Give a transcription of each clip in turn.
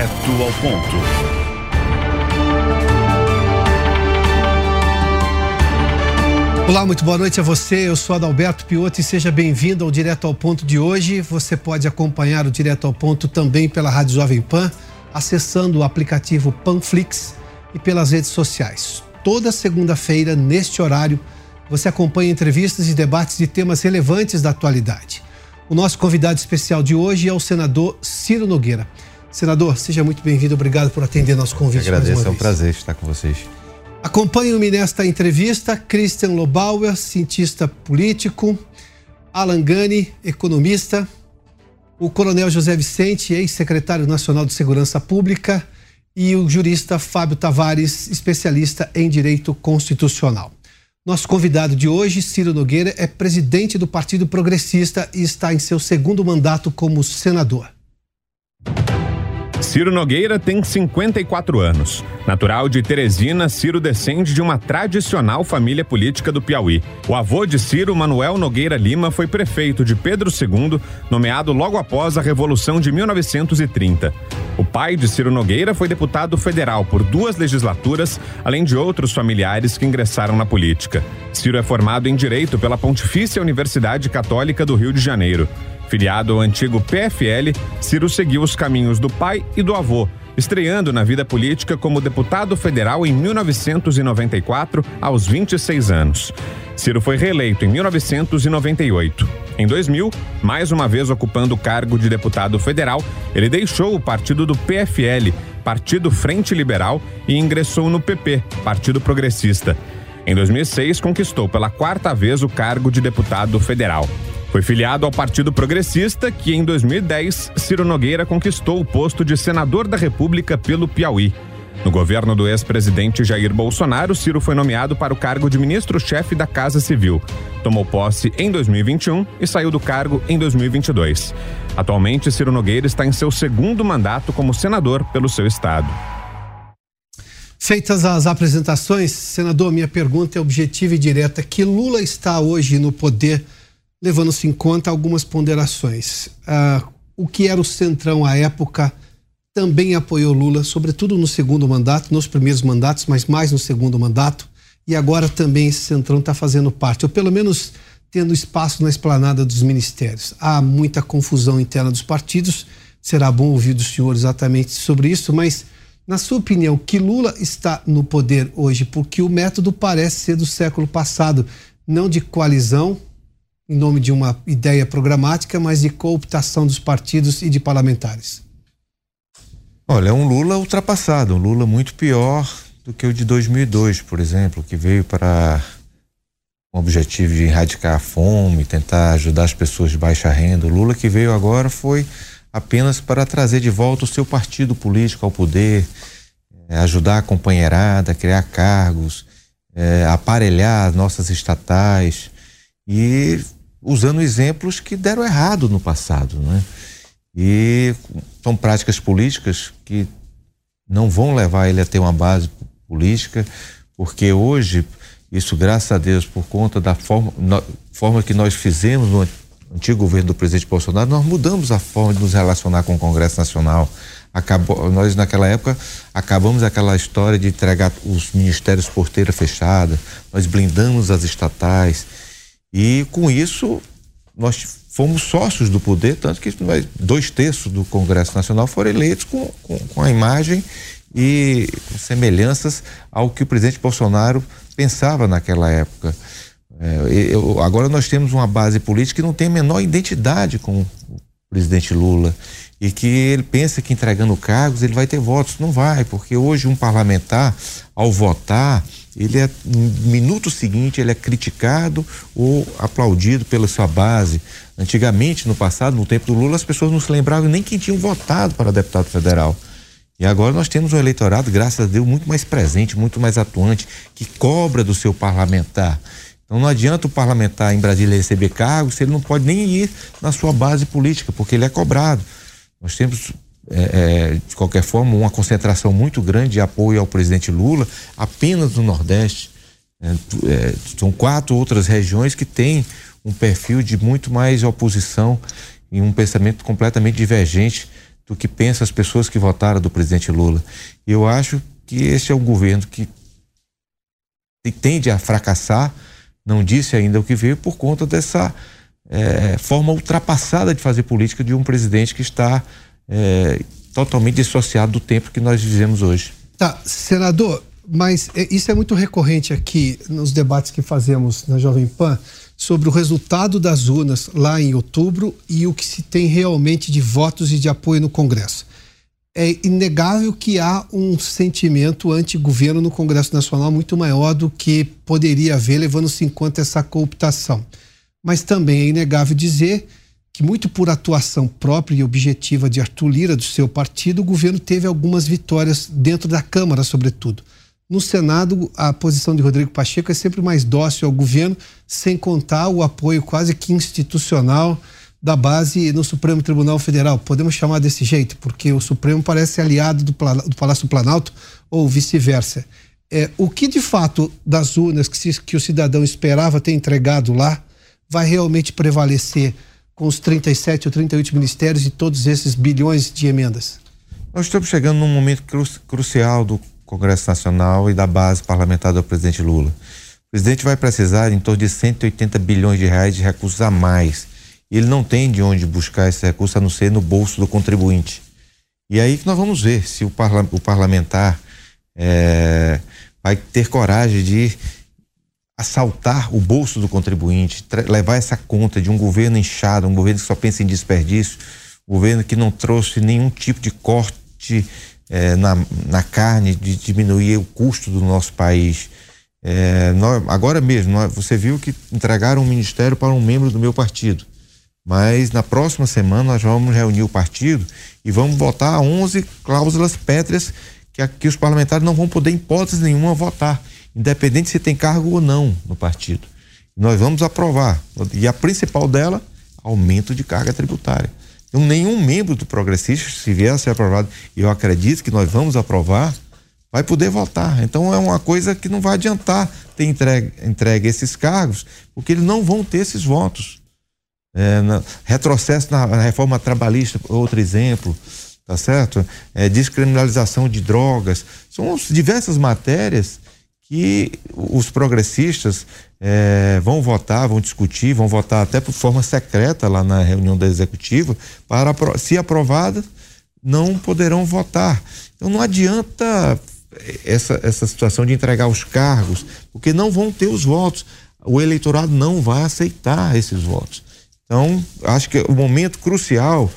Direto ao ponto. Olá, muito boa noite a você. Eu sou Adalberto Piotto e seja bem-vindo ao Direto ao Ponto de hoje. Você pode acompanhar o Direto ao Ponto também pela Rádio Jovem Pan, acessando o aplicativo Panflix e pelas redes sociais. Toda segunda-feira, neste horário, você acompanha entrevistas e debates de temas relevantes da atualidade. O nosso convidado especial de hoje é o senador Ciro Nogueira. Senador, seja muito bem-vindo. Obrigado por atender nosso convite. Eu agradeço, é um prazer estar com vocês. Acompanhe-me nesta entrevista Christian Lobauer, cientista político, Alan Gani, economista, o coronel José Vicente, ex-secretário nacional de Segurança Pública, e o jurista Fábio Tavares, especialista em direito constitucional. Nosso convidado de hoje, Ciro Nogueira, é presidente do Partido Progressista e está em seu segundo mandato como senador. Ciro Nogueira tem 54 anos. Natural de Teresina, Ciro descende de uma tradicional família política do Piauí. O avô de Ciro, Manuel Nogueira Lima, foi prefeito de Pedro II, nomeado logo após a Revolução de 1930. O pai de Ciro Nogueira foi deputado federal por 2 legislaturas, além de outros familiares que ingressaram na política. Ciro é formado em Direito pela Pontifícia Universidade Católica do Rio de Janeiro. Filiado ao antigo PFL, Ciro seguiu os caminhos do pai e do avô, estreando na vida política como deputado federal em 1994, aos 26 anos. Ciro foi reeleito em 1998. Em 2000, mais uma vez ocupando o cargo de deputado federal, ele deixou o partido do PFL, Partido Frente Liberal, e ingressou no PP, Partido Progressista. Em 2006, conquistou pela 4ª vez o cargo de deputado federal. Foi filiado ao Partido Progressista, que em 2010, Ciro Nogueira conquistou o posto de senador da República pelo Piauí. No governo do ex-presidente Jair Bolsonaro, Ciro foi nomeado para o cargo de ministro-chefe da Casa Civil. Tomou posse em 2021 e saiu do cargo em 2022. Atualmente, Ciro Nogueira está em seu segundo mandato como senador pelo seu estado. Feitas as apresentações, senador, minha pergunta é objetiva e direta. Que Lula está hoje no poder, levando-se em conta algumas ponderações. O que era o Centrão à época também apoiou Lula, sobretudo no segundo mandato, nos primeiros mandatos, mas mais no segundo mandato. E agora também esse Centrão está fazendo parte, ou pelo menos tendo espaço na esplanada dos ministérios. Há muita confusão interna dos partidos, será bom ouvir do senhor exatamente sobre isso, mas, na sua opinião, que Lula está no poder hoje? Porque o método parece ser do século passado, não de coalizão, em nome de uma ideia programática, mas de cooptação dos partidos e de parlamentares. Olha, é um Lula ultrapassado, um Lula muito pior do que o de 2002, por exemplo, que veio para o objetivo de erradicar a fome, tentar ajudar as pessoas de baixa renda. O Lula que veio agora foi apenas para trazer de volta o seu partido político ao poder, ajudar a companheirada, criar cargos, aparelhar nossas estatais e usando exemplos que deram errado no passado, né? E são práticas políticas que não vão levar ele a ter uma base política, porque hoje, isso graças a Deus, por conta da forma que nós fizemos no antigo governo do presidente Bolsonaro, nós mudamos a forma de nos relacionar com o Congresso Nacional. Nós naquela época acabamos aquela história de entregar os ministérios porteira fechada, nós blindamos as estatais. E com isso nós fomos sócios do poder, tanto que 2/3 do Congresso Nacional foram eleitos com a imagem e semelhanças ao que o presidente Bolsonaro pensava naquela época. Agora nós temos uma base política que não tem a menor identidade com o presidente Lula e que ele pensa que entregando cargos ele vai ter votos. Não vai, porque hoje um parlamentar, ao votar, no minuto seguinte ele é criticado ou aplaudido pela sua base. Antigamente, no passado, no tempo do Lula, as pessoas não se lembravam nem quem tinham votado para deputado federal. E agora nós temos um eleitorado, graças a Deus, muito mais presente, muito mais atuante, que cobra do seu parlamentar. Então não adianta o parlamentar em Brasília receber cargos se ele não pode nem ir na sua base política, porque ele é cobrado. Nós temos, de qualquer forma, uma concentração muito grande de apoio ao presidente Lula apenas no Nordeste. São 4 outras regiões que têm um perfil de muito mais oposição e um pensamento completamente divergente do que pensam as pessoas que votaram do presidente Lula. E eu acho que esse é um governo que tende a fracassar, não disse ainda o que veio, por conta dessa forma ultrapassada de fazer política de um presidente que está totalmente dissociado do tempo que nós vivemos hoje. Tá, senador, mas isso é muito recorrente aqui nos debates que fazemos na Jovem Pan sobre o resultado das urnas lá em outubro e o que se tem realmente de votos e de apoio no Congresso. É inegável que há um sentimento anti-governo no Congresso Nacional muito maior do que poderia haver, levando-se em conta essa cooptação. Mas também é inegável dizer que, muito por atuação própria e objetiva de Arthur Lira, do seu partido, o governo teve algumas vitórias dentro da Câmara, sobretudo. No Senado, a posição de Rodrigo Pacheco é sempre mais dócil ao governo, sem contar o apoio quase que institucional da base no Supremo Tribunal Federal. Podemos chamar desse jeito, porque o Supremo parece aliado do Palácio Planalto ou vice-versa. O que, de fato, das urnas que o cidadão esperava ter entregado lá, vai realmente prevalecer com os 37 ou 38 ministérios e todos esses bilhões de emendas? Nós estamos chegando num momento crucial do Congresso Nacional e da base parlamentar do presidente Lula. O presidente vai precisar de em torno de 180 bilhões de reais de recursos a mais. E ele não tem de onde buscar esse recurso a não ser no bolso do contribuinte. E aí que nós vamos ver se o parlamentar vai ter coragem de assaltar o bolso do contribuinte, levar essa conta de um governo inchado, um governo que só pensa em desperdício, um governo que não trouxe nenhum tipo de corte na carne, de diminuir o custo do nosso país. Agora mesmo, você viu que entregaram um ministério para um membro do meu partido, mas na próxima semana nós vamos reunir o partido e vamos votar 11 cláusulas pétreas que os parlamentares não vão poder, em hipótese nenhuma, votar, independente se tem cargo ou não no partido. Nós vamos aprovar, e a principal dela, aumento de carga tributária. Então, nenhum membro do Progressista, se vier a ser aprovado, e eu acredito que nós vamos aprovar, vai poder votar. Então, é uma coisa que não vai adiantar ter entregue esses cargos, porque eles não vão ter esses votos. Retrocesso na reforma trabalhista, outro exemplo, tá certo? Descriminalização de drogas, são diversas matérias que os progressistas vão votar, vão discutir, vão votar até por forma secreta lá na reunião da executiva, para, se aprovada, não poderão votar. Então não adianta essa situação de entregar os cargos, porque não vão ter os votos, o eleitorado não vai aceitar esses votos. Então acho que o momento crucial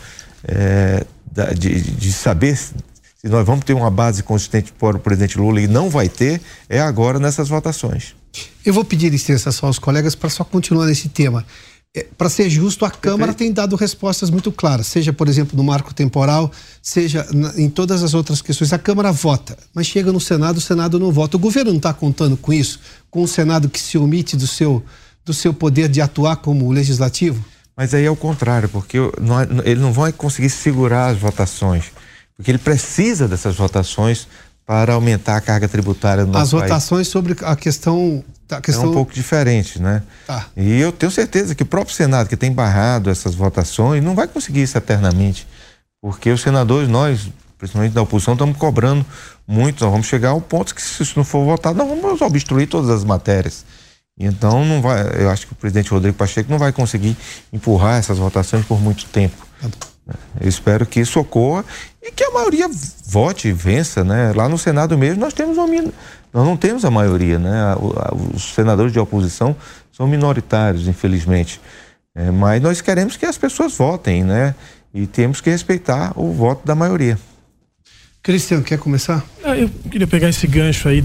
de saber se nós vamos ter uma base consistente para o presidente Lula, e não vai ter, é agora nessas votações. Eu vou pedir licença só aos colegas para só continuar nesse tema. Para ser justo, a Câmara tem dado respostas muito claras, seja, por exemplo, no marco temporal, seja em todas as outras questões. A Câmara vota, mas chega no Senado, o Senado não vota. O governo não está contando com isso? Com o Senado que se omite do seu poder de atuar como legislativo? Mas aí é o contrário, porque ele não vai conseguir segurar as votações, porque ele precisa dessas votações para aumentar a carga tributária no nosso país. As votações sobre a questão... É um pouco diferente, né? Tá. E eu tenho certeza que o próprio Senado, que tem barrado essas votações, não vai conseguir isso eternamente, porque os senadores, nós, principalmente da oposição, estamos cobrando muito. Nós vamos chegar ao ponto que, se isso não for votado, nós vamos obstruir todas as matérias. Então, não vai, eu acho que o presidente Rodrigo Pacheco não vai conseguir empurrar essas votações por muito tempo. Eu espero que isso ocorra e que a maioria vote e vença, né? Lá no Senado mesmo nós não temos a maioria, né? Os senadores de oposição são minoritários, infelizmente. Mas nós queremos que as pessoas votem, né? E temos que respeitar o voto da maioria. Cristiano, quer começar? Eu queria pegar esse gancho aí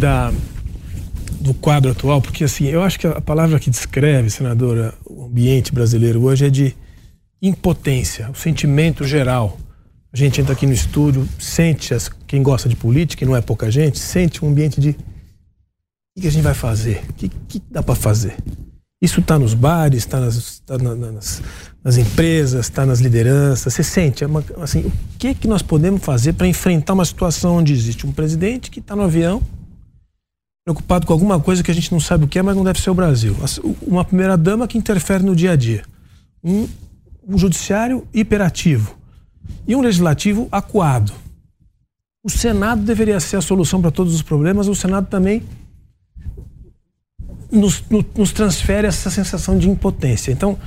do quadro atual, porque assim, eu acho que a palavra que descreve, senadora, o ambiente brasileiro hoje é de impotência, o sentimento geral. A gente entra aqui no estúdio, sente, quem gosta de política, e não é pouca gente, sente um ambiente de o que a gente vai fazer? O que dá para fazer? Isso está nos bares, está nas empresas, está nas lideranças. Você sente, assim, o que nós podemos fazer para enfrentar uma situação onde existe um presidente que está no avião, preocupado com alguma coisa que a gente não sabe o que é, mas não deve ser o Brasil. Uma primeira-dama que interfere no dia a dia. Um judiciário hiperativo. e um legislativo acuado. O Senado deveria ser a solução para todos os problemas, o Senado também nos transfere essa sensação de impotência. Então,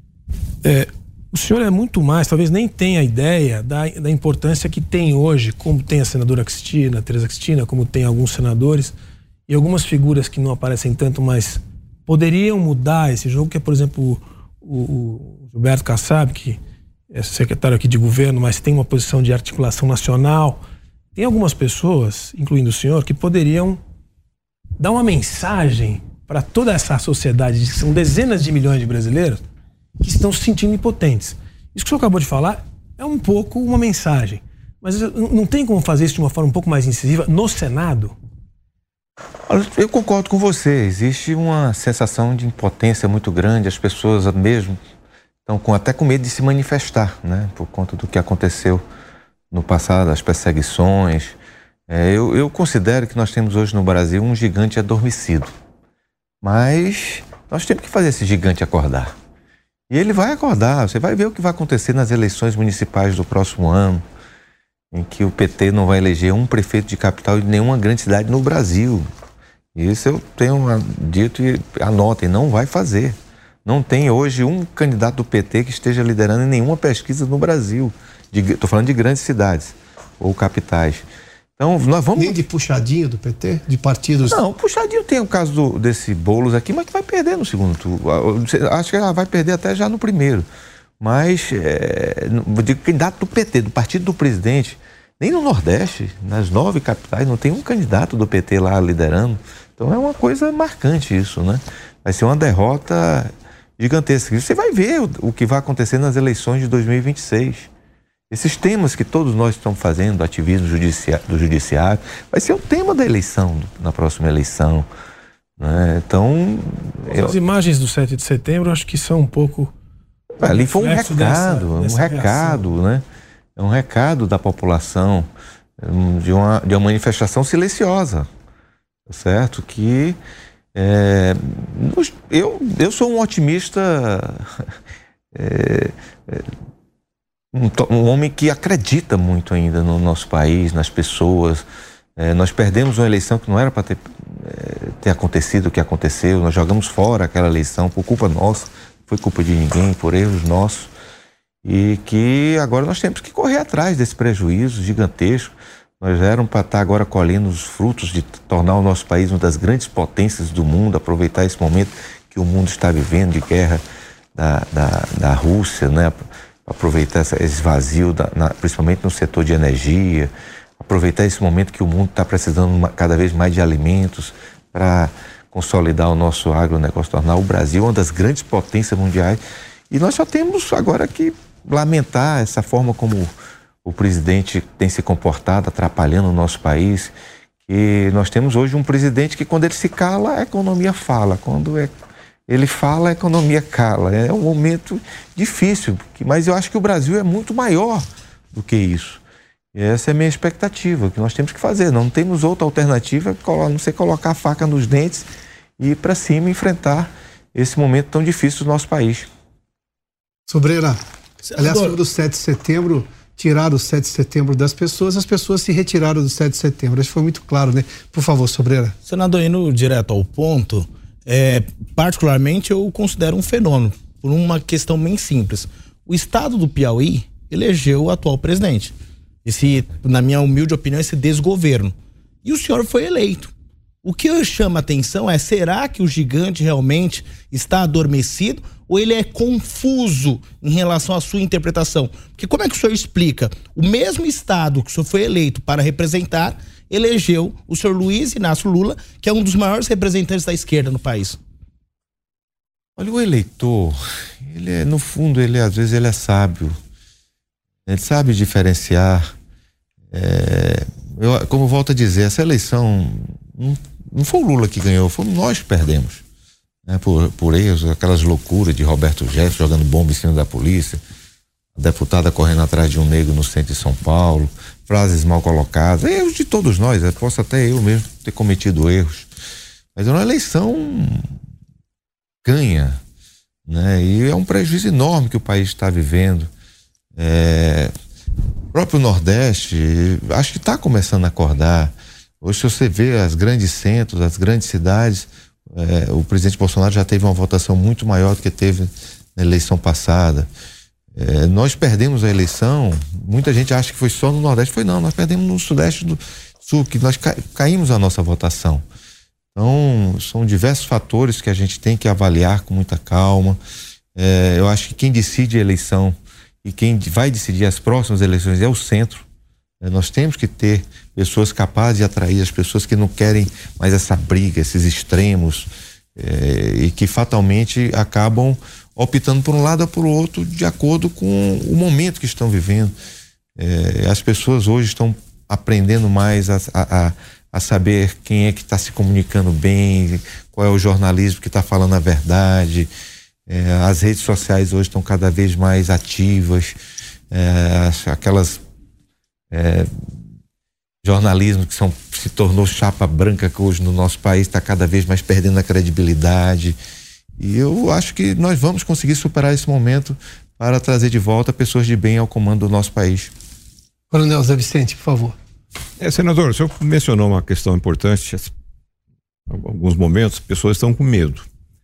o senhor é muito mais, talvez nem tenha ideia da importância que tem hoje, como tem a senadora Tereza Cristina, como tem alguns senadores e algumas figuras que não aparecem tanto, mas poderiam mudar esse jogo, que é, por exemplo, o Gilberto Kassab, que é secretário aqui de governo, mas tem uma posição de articulação nacional. Tem algumas pessoas, incluindo o senhor, que poderiam dar uma mensagem para toda essa sociedade, que são dezenas de milhões de brasileiros, que estão se sentindo impotentes. Isso que o senhor acabou de falar é um pouco uma mensagem. Mas não tem como fazer isso de uma forma um pouco mais incisiva no Senado? Eu concordo com você. Existe uma sensação de impotência muito grande. As pessoas mesmo estão até com medo de se manifestar, né? Por conta do que aconteceu no passado, as perseguições. Eu considero que nós temos hoje no Brasil um gigante adormecido. Mas nós temos que fazer esse gigante acordar. E ele vai acordar. Você vai ver o que vai acontecer nas eleições municipais do próximo ano, em que o PT não vai eleger um prefeito de capital de nenhuma grande cidade no Brasil. Isso eu tenho dito e anotem, não vai fazer. Não tem hoje um candidato do PT que esteja liderando em nenhuma pesquisa no Brasil. Estou falando de grandes cidades ou capitais. Então, nós vamos... Nem de puxadinho do PT? De partidos? Não, puxadinho tem o caso desse Boulos aqui, mas que vai perder no segundo turno. Acho que ela vai perder até já no primeiro. Mas, de candidato do PT, do partido do presidente, nem no Nordeste, nas 9 capitais, não tem um candidato do PT lá liderando. Então é uma coisa marcante isso, né? Vai ser uma derrota gigantesca. Você vai ver o que vai acontecer nas eleições de 2026. Esses temas que todos nós estamos fazendo, do ativismo do judiciário, vai ser o tema da eleição, na próxima eleição, né? Então... As imagens do 7 de setembro, acho que são um pouco... Ali foi um recado, né? É um recado da população de uma manifestação silenciosa, certo? Que eu sou um otimista, um homem que acredita muito ainda no nosso país, nas pessoas. Nós perdemos uma eleição que não era para ter acontecido o que aconteceu. Nós jogamos fora aquela eleição por culpa nossa, não foi culpa de ninguém, por erros nossos. E que agora nós temos que correr atrás desse prejuízo gigantesco. Nós éramos para estar agora colhendo os frutos de tornar o nosso país uma das grandes potências do mundo, aproveitar esse momento que o mundo está vivendo de guerra da Rússia, né? Aproveitar esse vazio, principalmente no setor de energia, aproveitar esse momento que o mundo está precisando cada vez mais de alimentos para consolidar o nosso agronegócio, tornar o Brasil uma das grandes potências mundiais. E nós só temos agora que lamentar essa forma como o presidente tem se comportado, atrapalhando o nosso país. E nós temos hoje um presidente que, quando ele se cala, a economia fala. Quando ele fala, a economia cala. É um momento difícil, mas eu acho que o Brasil é muito maior do que isso. E essa é a minha expectativa, que nós temos que fazer. Não temos outra alternativa a não ser colocar a faca nos dentes e ir para cima e enfrentar esse momento tão difícil do nosso país. Sobreira, aliás, sobre o 7 de setembro, tiraram o 7 de setembro das pessoas, as pessoas se retiraram do 7 de setembro. Isso foi muito claro, né? Por favor, Sobreira. Senador, indo direto ao ponto, particularmente eu considero um fenômeno, por uma questão bem simples. O estado do Piauí elegeu o atual presidente. Na minha humilde opinião, esse desgoverno. E o senhor foi eleito. O que chama atenção será que o gigante realmente está adormecido ou ele é confuso em relação à sua interpretação? Porque como é que o senhor explica? O mesmo estado que o senhor foi eleito para representar, elegeu o senhor Luiz Inácio Lula, que é um dos maiores representantes da esquerda no país. Olha, o eleitor, no fundo, às vezes ele é sábio. Ele sabe diferenciar. Como eu volto a dizer, essa eleição não foi o Lula que ganhou, fomos nós que perdemos, né? Por erros, aquelas loucuras de Roberto Jefferson jogando bomba em cima da polícia, a deputada correndo atrás de um negro no centro de São Paulo, frases mal colocadas, erros de todos nós. Posso até eu mesmo ter cometido erros, mas é uma eleição ganha, né? E é um prejuízo enorme que o país está vivendo. O próprio Nordeste, acho que está começando a acordar. Hoje, se você vê as grandes centros, as grandes cidades, o presidente Bolsonaro já teve uma votação muito maior do que teve na eleição passada. Nós perdemos a eleição, muita gente acha que foi só no Nordeste, foi não, nós perdemos no Sudeste do Sul, que nós caímos a nossa votação. Então, são diversos fatores que a gente tem que avaliar com muita calma. Eu acho que quem decide a eleição e quem vai decidir as próximas eleições é o centro. Nós temos que ter pessoas capazes de atrair as pessoas que não querem mais essa briga, esses extremos, e que fatalmente acabam optando por um lado ou por outro de acordo com o momento que estão vivendo. As pessoas hoje estão aprendendo mais a saber quem é que está se comunicando bem, qual é o jornalismo que está falando a verdade. As redes sociais hoje estão cada vez mais ativas, aquelas jornalismo que se tornou chapa branca, que hoje no nosso país está cada vez mais perdendo a credibilidade, e eu acho que nós vamos conseguir superar esse momento para trazer de volta pessoas de bem ao comando do nosso país. Coronel Zé Vicente, por favor. Senador, o senhor mencionou uma questão importante. Em alguns momentos as pessoas estão com medo.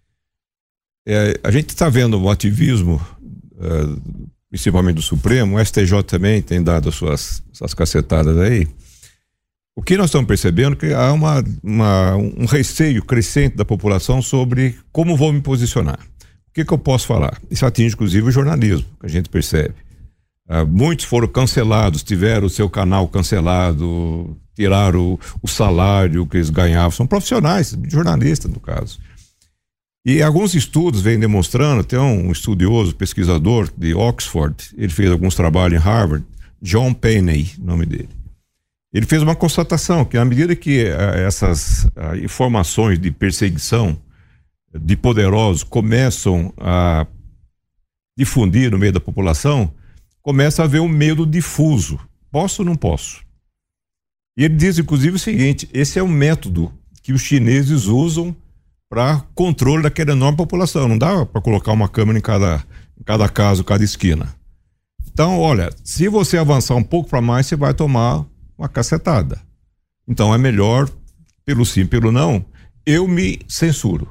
A gente está vendo o ativismo, principalmente do Supremo. O STJ também tem dado suas cacetadas aí. O que nós estamos percebendo é que há um receio crescente da população sobre como vou me posicionar. O que eu posso falar? Isso atinge inclusive o jornalismo, que a gente percebe. Muitos foram cancelados, tiveram o seu canal cancelado, tiraram o salário que eles ganhavam. São profissionais, jornalistas no caso. E alguns estudos vêm demonstrando, tem um estudioso, pesquisador de Oxford, ele fez alguns trabalhos em Harvard, John Penney, nome dele. Ele fez uma constatação que à medida que essas informações de perseguição de poderosos começam a difundir no meio da população, começa a haver um medo difuso. Posso ou não posso? E ele diz inclusive o seguinte: esse é o método que os chineses usam para controle daquela enorme população. Não dá para colocar uma câmera em cada casa, cada esquina. Então, olha, se você avançar um pouco para mais, você vai tomar uma cacetada. Então é melhor, pelo sim, pelo não, eu me censuro.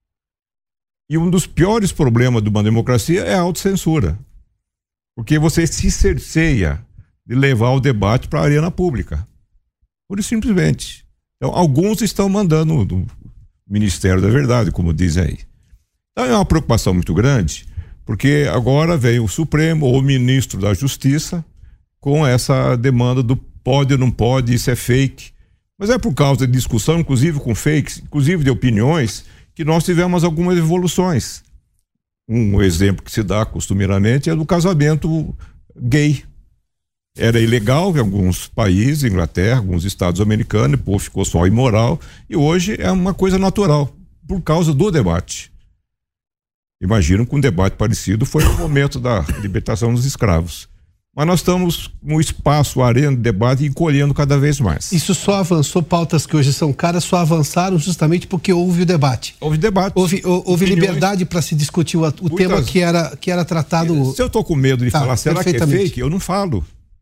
E um dos piores problemas de uma democracia é a autocensura. Porque você se cerceia de levar o debate para a arena pública. Pura e simplesmente. Então, alguns estão mandando do Ministério da Verdade, como dizem aí. Então é uma preocupação muito grande, porque agora vem o Supremo ou o Ministro da Justiça com essa demanda do pode ou não pode, isso é fake. Mas é por causa de discussão, inclusive com fakes, inclusive de opiniões, que nós tivemos algumas evoluções. Um exemplo que se dá costumeiramente é do casamento gay. Era ilegal em alguns países, Inglaterra, alguns estados americanos, o povo ficou só imoral, e hoje é uma coisa natural, por causa do debate. Imagino que um debate parecido foi no momento da libertação dos escravos. Mas nós estamos no espaço, arena de debate, encolhendo cada vez mais. Isso só avançou, pautas que hoje são caras, só avançaram justamente porque houve o debate. Houve debate. Houve liberdade para se discutir o tema que era tratado. Se eu estou com medo de falar, será que é fake? Eu não falo.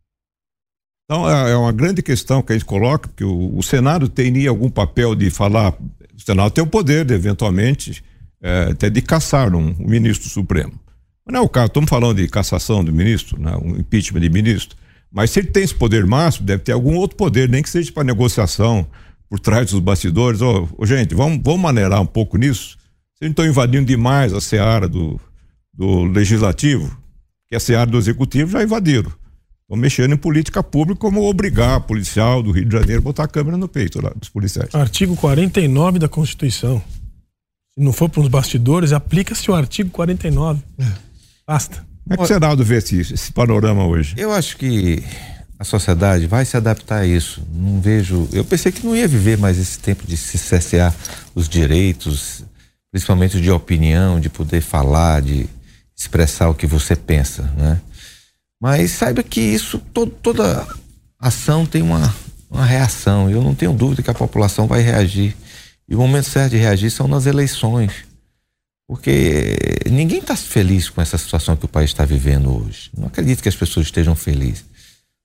Então é uma grande questão que a gente coloca, que o Senado teria algum papel de falar. O Senado tem o poder de, eventualmente, até de caçar um ministro supremo. Mas não é o caso, estamos falando de cassação do ministro, né, um impeachment de ministro, mas se ele tem esse poder máximo, deve ter algum outro poder, nem que seja para negociação por trás dos bastidores. Gente, vamos maneirar um pouco nisso. Vocês não estão invadindo demais a seara do legislativo, que a seara do executivo já invadiram. Estão mexendo em política pública, como obrigar a policial do Rio de Janeiro a botar a câmera no peito lá dos policiais. Artigo 49 da Constituição. Se não for para os bastidores, aplica-se o artigo 49. Basta. Como é que o Senado vê esse panorama hoje? Eu acho que a sociedade vai se adaptar a isso. Não vejo. Eu pensei que não ia viver mais esse tempo de se cercear os direitos, principalmente de opinião, de poder falar, de expressar o que você pensa, né? Mas saiba que isso, toda ação tem uma reação. Eu não tenho dúvida que a população vai reagir. E o momento certo de reagir são nas eleições. Porque ninguém está feliz com essa situação que o país está vivendo hoje. Não acredito que as pessoas estejam felizes.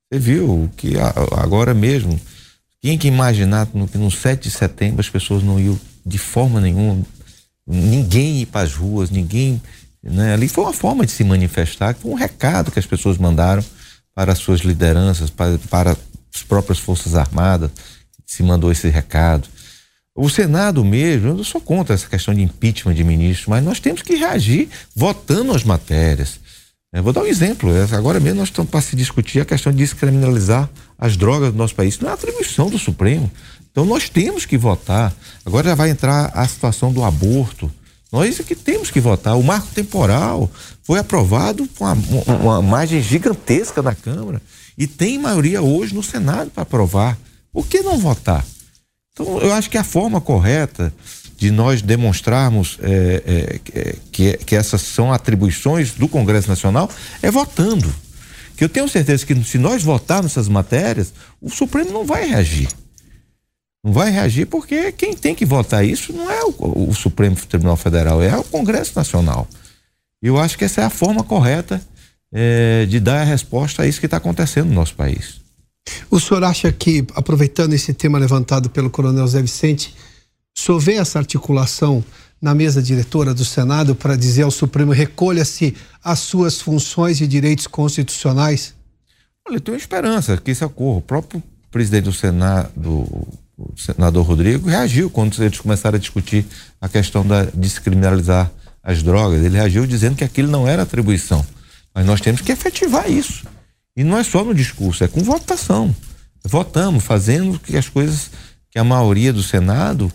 Você viu que agora mesmo, quem que imaginar que no 7 de setembro as pessoas não iam de forma nenhuma, ninguém ir para as ruas, ninguém, né? Ali foi uma forma de se manifestar, foi um recado que as pessoas mandaram para as suas lideranças, para as próprias Forças Armadas, se mandou esse recado. O Senado mesmo, eu não sou contra essa questão de impeachment de ministros, mas nós temos que reagir votando as matérias. Eu vou dar um exemplo, agora mesmo nós estamos para se discutir a questão de descriminalizar as drogas do nosso país. Isso não é atribuição do Supremo. Então nós temos que votar. Agora já vai entrar a situação do aborto. Nós é que temos que votar. O marco temporal foi aprovado com uma margem gigantesca na Câmara e tem maioria hoje no Senado para aprovar. Por que não votar? Então eu acho que a forma correta de nós demonstrarmos que essas são atribuições do Congresso Nacional é votando. Que eu tenho certeza que se nós votarmos essas matérias, o Supremo não vai reagir. Não vai reagir porque quem tem que votar isso não é o Supremo Tribunal Federal, é o Congresso Nacional. Eu acho que essa é a forma correta de dar a resposta a isso que está acontecendo no nosso país. O senhor acha que, aproveitando esse tema levantado pelo Coronel Zé Vicente, o senhor vê essa articulação na mesa diretora do Senado para dizer ao Supremo recolha-se as suas funções e direitos constitucionais? Olha, eu tenho esperança que isso ocorra. O próprio presidente do Senado, o senador Rodrigo, reagiu quando eles começaram a discutir a questão de descriminalizar as drogas. Ele reagiu dizendo que aquilo não era atribuição. Mas nós temos que efetivar isso. E não é só no discurso, é com votação. Votamos, fazendo que as coisas, que a maioria do Senado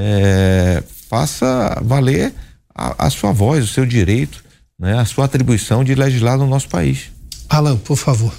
faça valer a sua voz, o seu direito, né, a sua atribuição de legislar no nosso país. Alan, por favor.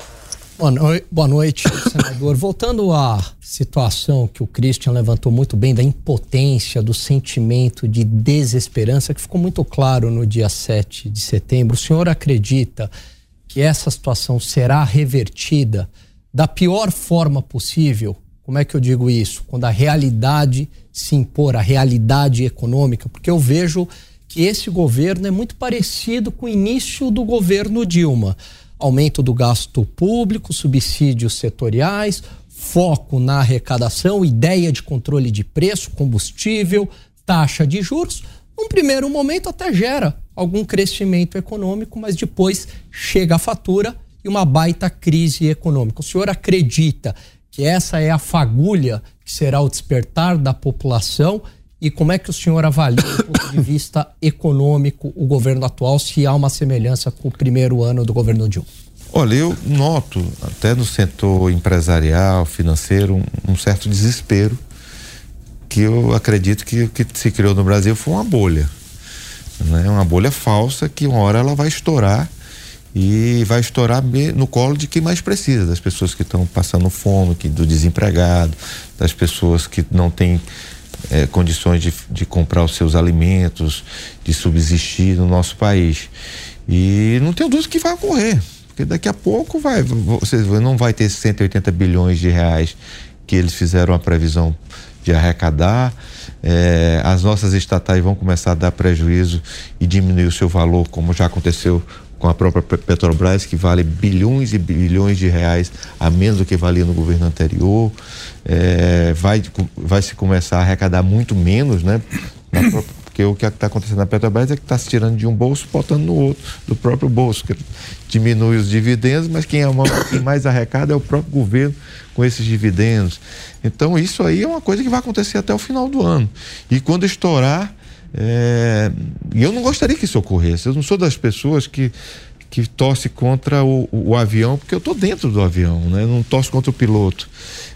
Boa noite, senador. Voltando à situação que o Christian levantou muito bem, da impotência, do sentimento de desesperança, que ficou muito claro no dia 7 de setembro, o senhor acredita que essa situação será revertida da pior forma possível? Como é que eu digo isso? Quando a realidade se impor, a realidade econômica, porque eu vejo que esse governo é muito parecido com o início do governo Dilma. Aumento do gasto público, subsídios setoriais, foco na arrecadação, ideia de controle de preço, combustível, taxa de juros. Num primeiro momento até gera algum crescimento econômico, mas depois chega a fatura e uma baita crise econômica. O senhor acredita que essa é a fagulha que será o despertar da população? E como é que o senhor avalia, do ponto de vista econômico, o governo atual, se há uma semelhança com o primeiro ano do governo Dilma? Olha, eu noto, até no setor empresarial, financeiro, um certo desespero, que eu acredito que o que se criou no Brasil foi uma bolha, né? Uma bolha falsa que uma hora ela vai estourar, e vai estourar no colo de quem mais precisa, das pessoas que estão passando fome, do desempregado, das pessoas que não têm condições de comprar os seus alimentos, de subsistir no nosso país. E não tenho dúvida que vai ocorrer, porque daqui a pouco você não vai ter 180 bilhões de reais que eles fizeram a previsão de arrecadar. As nossas estatais vão começar a dar prejuízo e diminuir o seu valor, como já aconteceu com a própria Petrobras, que vale bilhões e bilhões de reais a menos do que valia no governo anterior. Vai se começar a arrecadar muito menos, né? Porque o que está acontecendo na Petrobras é que está se tirando de um bolso, botando no outro, do próprio bolso, que diminui os dividendos, mas quem mais arrecada é o próprio governo com esses dividendos. Então isso aí é uma coisa que vai acontecer até o final do ano. E quando estourar, e eu não gostaria que isso ocorresse. Eu não sou das pessoas que torce contra o avião, porque eu estou dentro do avião, né? Eu não torço contra o piloto.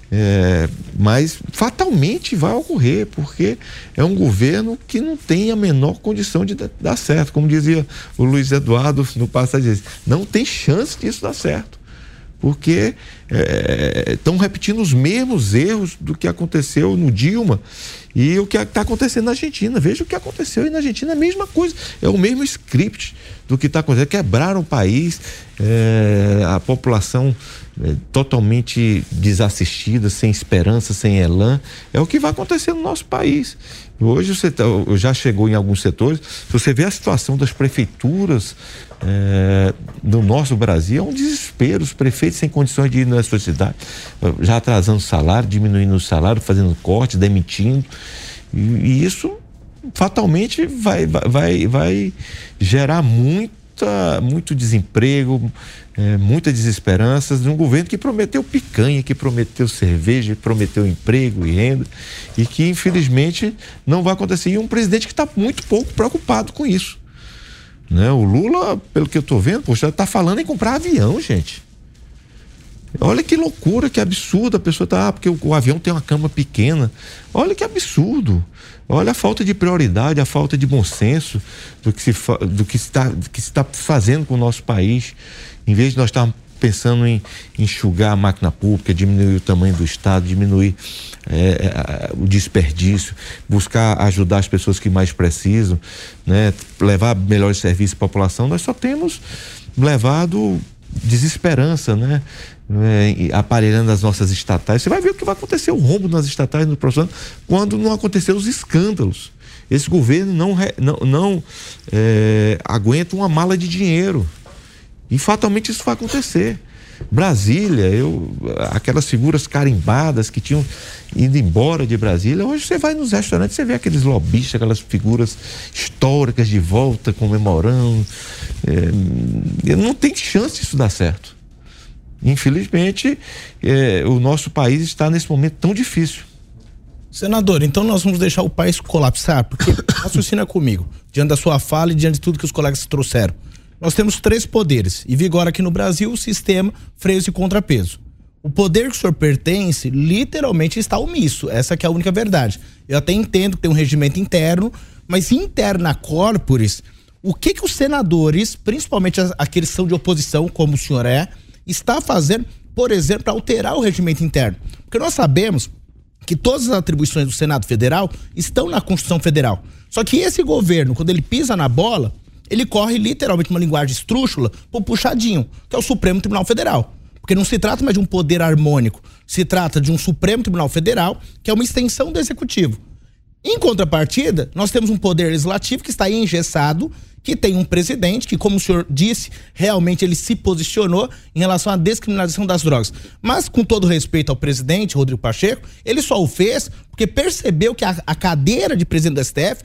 Mas fatalmente vai ocorrer, porque é um governo que não tem a menor condição de dar certo. Como dizia o Luiz Eduardo no passado, não tem chance disso dar certo, porque estão repetindo os mesmos erros do que aconteceu no Dilma e o que está acontecendo na Argentina. Veja o que aconteceu, e na Argentina é a mesma coisa, é o mesmo script do que está acontecendo. Quebraram o país, a população totalmente desassistida, sem esperança, sem elan. É o que vai acontecer no nosso país. Hoje já chegou em alguns setores. Se você vê a situação das prefeituras do nosso Brasil, é um desespero. Os prefeitos sem condições de ir na sua cidade, já atrasando o salário, diminuindo o salário, fazendo corte, demitindo. E isso fatalmente vai gerar muito desemprego, muita desesperança de um governo que prometeu picanha, que prometeu cerveja, que prometeu emprego e renda, e que infelizmente não vai acontecer. E um presidente que está muito pouco preocupado com isso, né? O Lula, pelo que eu estou vendo, poxa, está falando em comprar avião, gente. Olha que loucura, que absurdo. A pessoa está, porque o avião tem uma cama pequena. Olha que absurdo. Olha a falta de prioridade, a falta de bom senso do que se está fazendo com o nosso país. Em vez de nós estarmos pensando em enxugar a máquina pública, diminuir o tamanho do Estado, diminuir o desperdício, buscar ajudar as pessoas que mais precisam, né? Levar melhores serviços à população, nós só temos levado desesperança, né? Aparelhando as nossas estatais. Você vai ver o que vai acontecer, o rombo nas estatais no próximo ano, quando não acontecer os escândalos. Esse governo não aguenta uma mala de dinheiro, e fatalmente isso vai acontecer. Brasília, aquelas figuras carimbadas que tinham ido embora de Brasília, hoje você vai nos restaurantes, você vê aqueles lobistas, aquelas figuras históricas de volta, comemorando. Não tem chance disso dar certo. Infelizmente, o nosso país está nesse momento tão difícil. Senador, então nós vamos deixar o país colapsar? Porque raciocina comigo, diante da sua fala e diante de tudo que os colegas trouxeram. Nós temos 3 poderes e vigora aqui no Brasil o sistema freios e contrapeso. O poder que o senhor pertence literalmente está omisso, essa que é a única verdade. Eu até entendo que tem um regimento interno, mas interna corporis, o que os senadores, principalmente aqueles que são de oposição, como o senhor está fazendo, por exemplo, para alterar o regimento interno? Porque nós sabemos que todas as atribuições do Senado Federal estão na Constituição Federal. Só que esse governo, quando ele pisa na bola, ele corre literalmente uma linguagem estrúxula pro puxadinho, que é o Supremo Tribunal Federal. Porque não se trata mais de um poder harmônico, se trata de um Supremo Tribunal Federal, que é uma extensão do Executivo. Em contrapartida, nós temos um poder legislativo que está aí engessado, que tem um presidente que, como o senhor disse, realmente ele se posicionou em relação à descriminalização das drogas. Mas, com todo respeito ao presidente, Rodrigo Pacheco, ele só o fez porque percebeu que a cadeira de presidente do STF,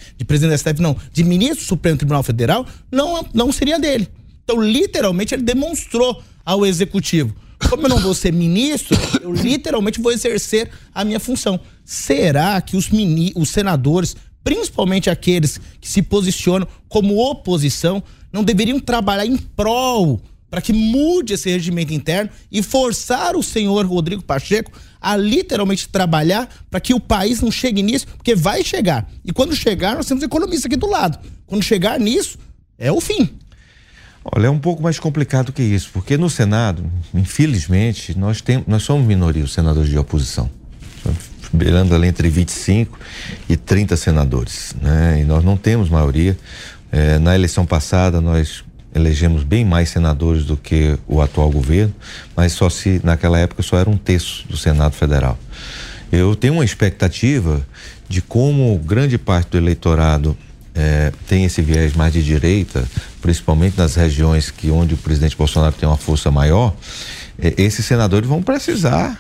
de ministro do Supremo Tribunal Federal, não seria dele. Então, literalmente, ele demonstrou ao Executivo: como eu não vou ser ministro, eu literalmente vou exercer a minha função. Será que os senadores, principalmente aqueles que se posicionam como oposição, não deveriam trabalhar em prol para que mude esse regimento interno e forçar o senhor Rodrigo Pacheco a literalmente trabalhar para que o país não chegue nisso? Porque vai chegar. E quando chegar, nós temos economistas aqui do lado. Quando chegar nisso, é o fim. Olha, é um pouco mais complicado que isso, porque no Senado, infelizmente, nós somos minoria, os senadores de oposição. Beirando ali entre 25 e 30 senadores, né? E nós não temos maioria. Na eleição passada nós elegemos bem mais senadores do que o atual governo, mas naquela época só era 1/3 do Senado Federal. Eu tenho uma expectativa de como grande parte do eleitorado tem esse viés mais de direita, principalmente nas regiões onde o presidente Bolsonaro tem uma força maior. Esses senadores vão precisar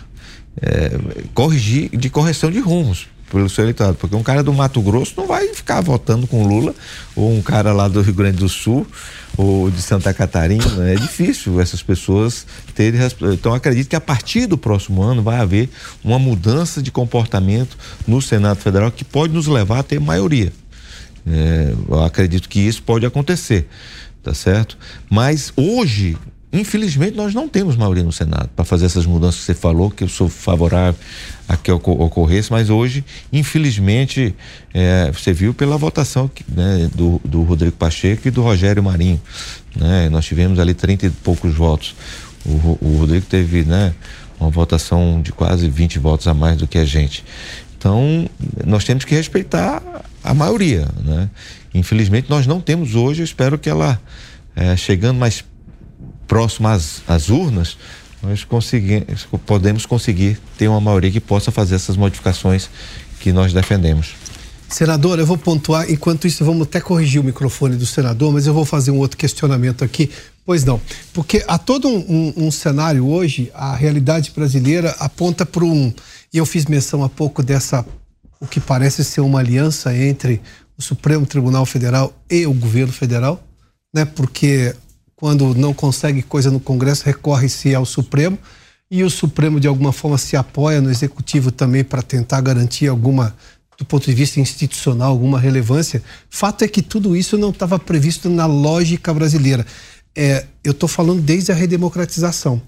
correção de rumos pelo seu eleitorado, porque um cara do Mato Grosso não vai ficar votando com Lula, ou um cara lá do Rio Grande do Sul ou de Santa Catarina. É difícil essas pessoas terem. Então acredito que a partir do próximo ano vai haver uma mudança de comportamento no Senado Federal que pode nos levar a ter maioria. Eu acredito que isso pode acontecer, tá certo? Mas hoje, infelizmente, nós não temos maioria no Senado para fazer essas mudanças que você falou, que eu sou favorável a que ocorresse, mas hoje, infelizmente, você viu pela votação do Rodrigo Pacheco e do Rogério Marinho, né? Nós tivemos ali 30 e poucos votos. O Rodrigo teve, uma votação de quase 20 votos a mais do que a gente. Então, nós temos que respeitar a maioria, né? Infelizmente, nós não temos hoje. Eu espero que ela, chegando mais próximo às urnas, nós podemos conseguir ter uma maioria que possa fazer essas modificações que nós defendemos. Senador, eu vou pontuar, enquanto isso vamos até corrigir o microfone do senador, mas eu vou fazer um outro questionamento aqui. Pois não, porque há todo um cenário hoje, a realidade brasileira aponta para e eu fiz menção há pouco o que parece ser uma aliança entre o Supremo Tribunal Federal e o governo federal, né? Porque quando não consegue coisa no Congresso, recorre-se ao Supremo, e o Supremo de alguma forma se apoia no Executivo também para tentar garantir do ponto de vista institucional, alguma relevância. Fato é que tudo isso não estava previsto na lógica brasileira. Eu estou falando desde a redemocratização,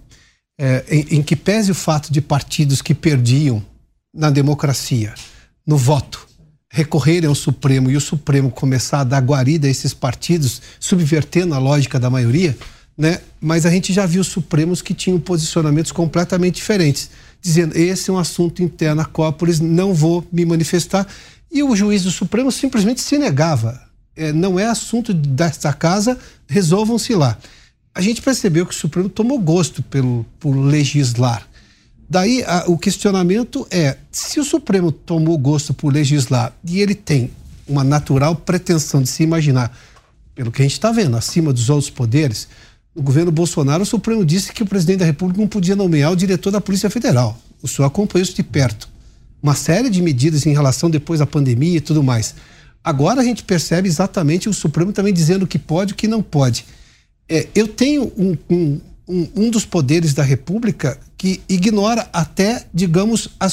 em que pese o fato de partidos que perdiam na democracia, no voto, recorrerem ao Supremo e o Supremo começar a dar guarida a esses partidos, subvertendo a lógica da maioria, né? Mas a gente já viu Supremos que tinham posicionamentos completamente diferentes, dizendo, esse é um assunto interno à Cópolis, não vou me manifestar, e o juiz do Supremo simplesmente se negava. Não é assunto desta casa, resolvam-se lá. A gente percebeu que o Supremo tomou gosto por legislar. Daí o questionamento se o Supremo tomou gosto por legislar e ele tem uma natural pretensão de se imaginar, pelo que a gente está vendo, acima dos outros poderes, no governo Bolsonaro, o Supremo disse que o presidente da República não podia nomear o diretor da Polícia Federal. O senhor acompanhou isso de perto. Uma série de medidas em relação depois da pandemia e tudo mais. Agora a gente percebe exatamente o Supremo também dizendo o que pode e o que não pode. Eu tenho um dos poderes da República que ignora até, digamos, a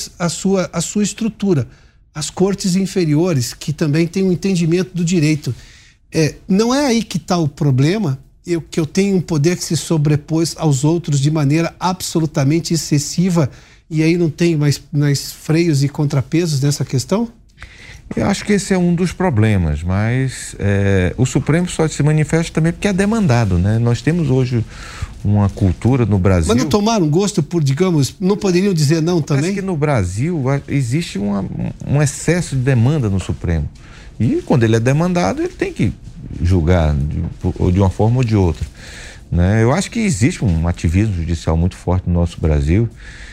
sua estrutura. As cortes inferiores, que também têm um entendimento do direito. Não é aí que está o problema, que eu tenho um poder que se sobrepôs aos outros de maneira absolutamente excessiva, e aí não tem mais freios e contrapesos nessa questão? Eu acho que esse é um dos problemas, mas o Supremo só se manifesta também porque é demandado, né? Nós temos hoje uma cultura no Brasil... Mas não tomaram gosto por, digamos, não poderiam dizer não também? Parece que no Brasil existe um excesso de demanda no Supremo. E quando ele é demandado, ele tem que julgar de uma forma ou de outra, né? Eu acho que existe um ativismo judicial muito forte no nosso Brasil.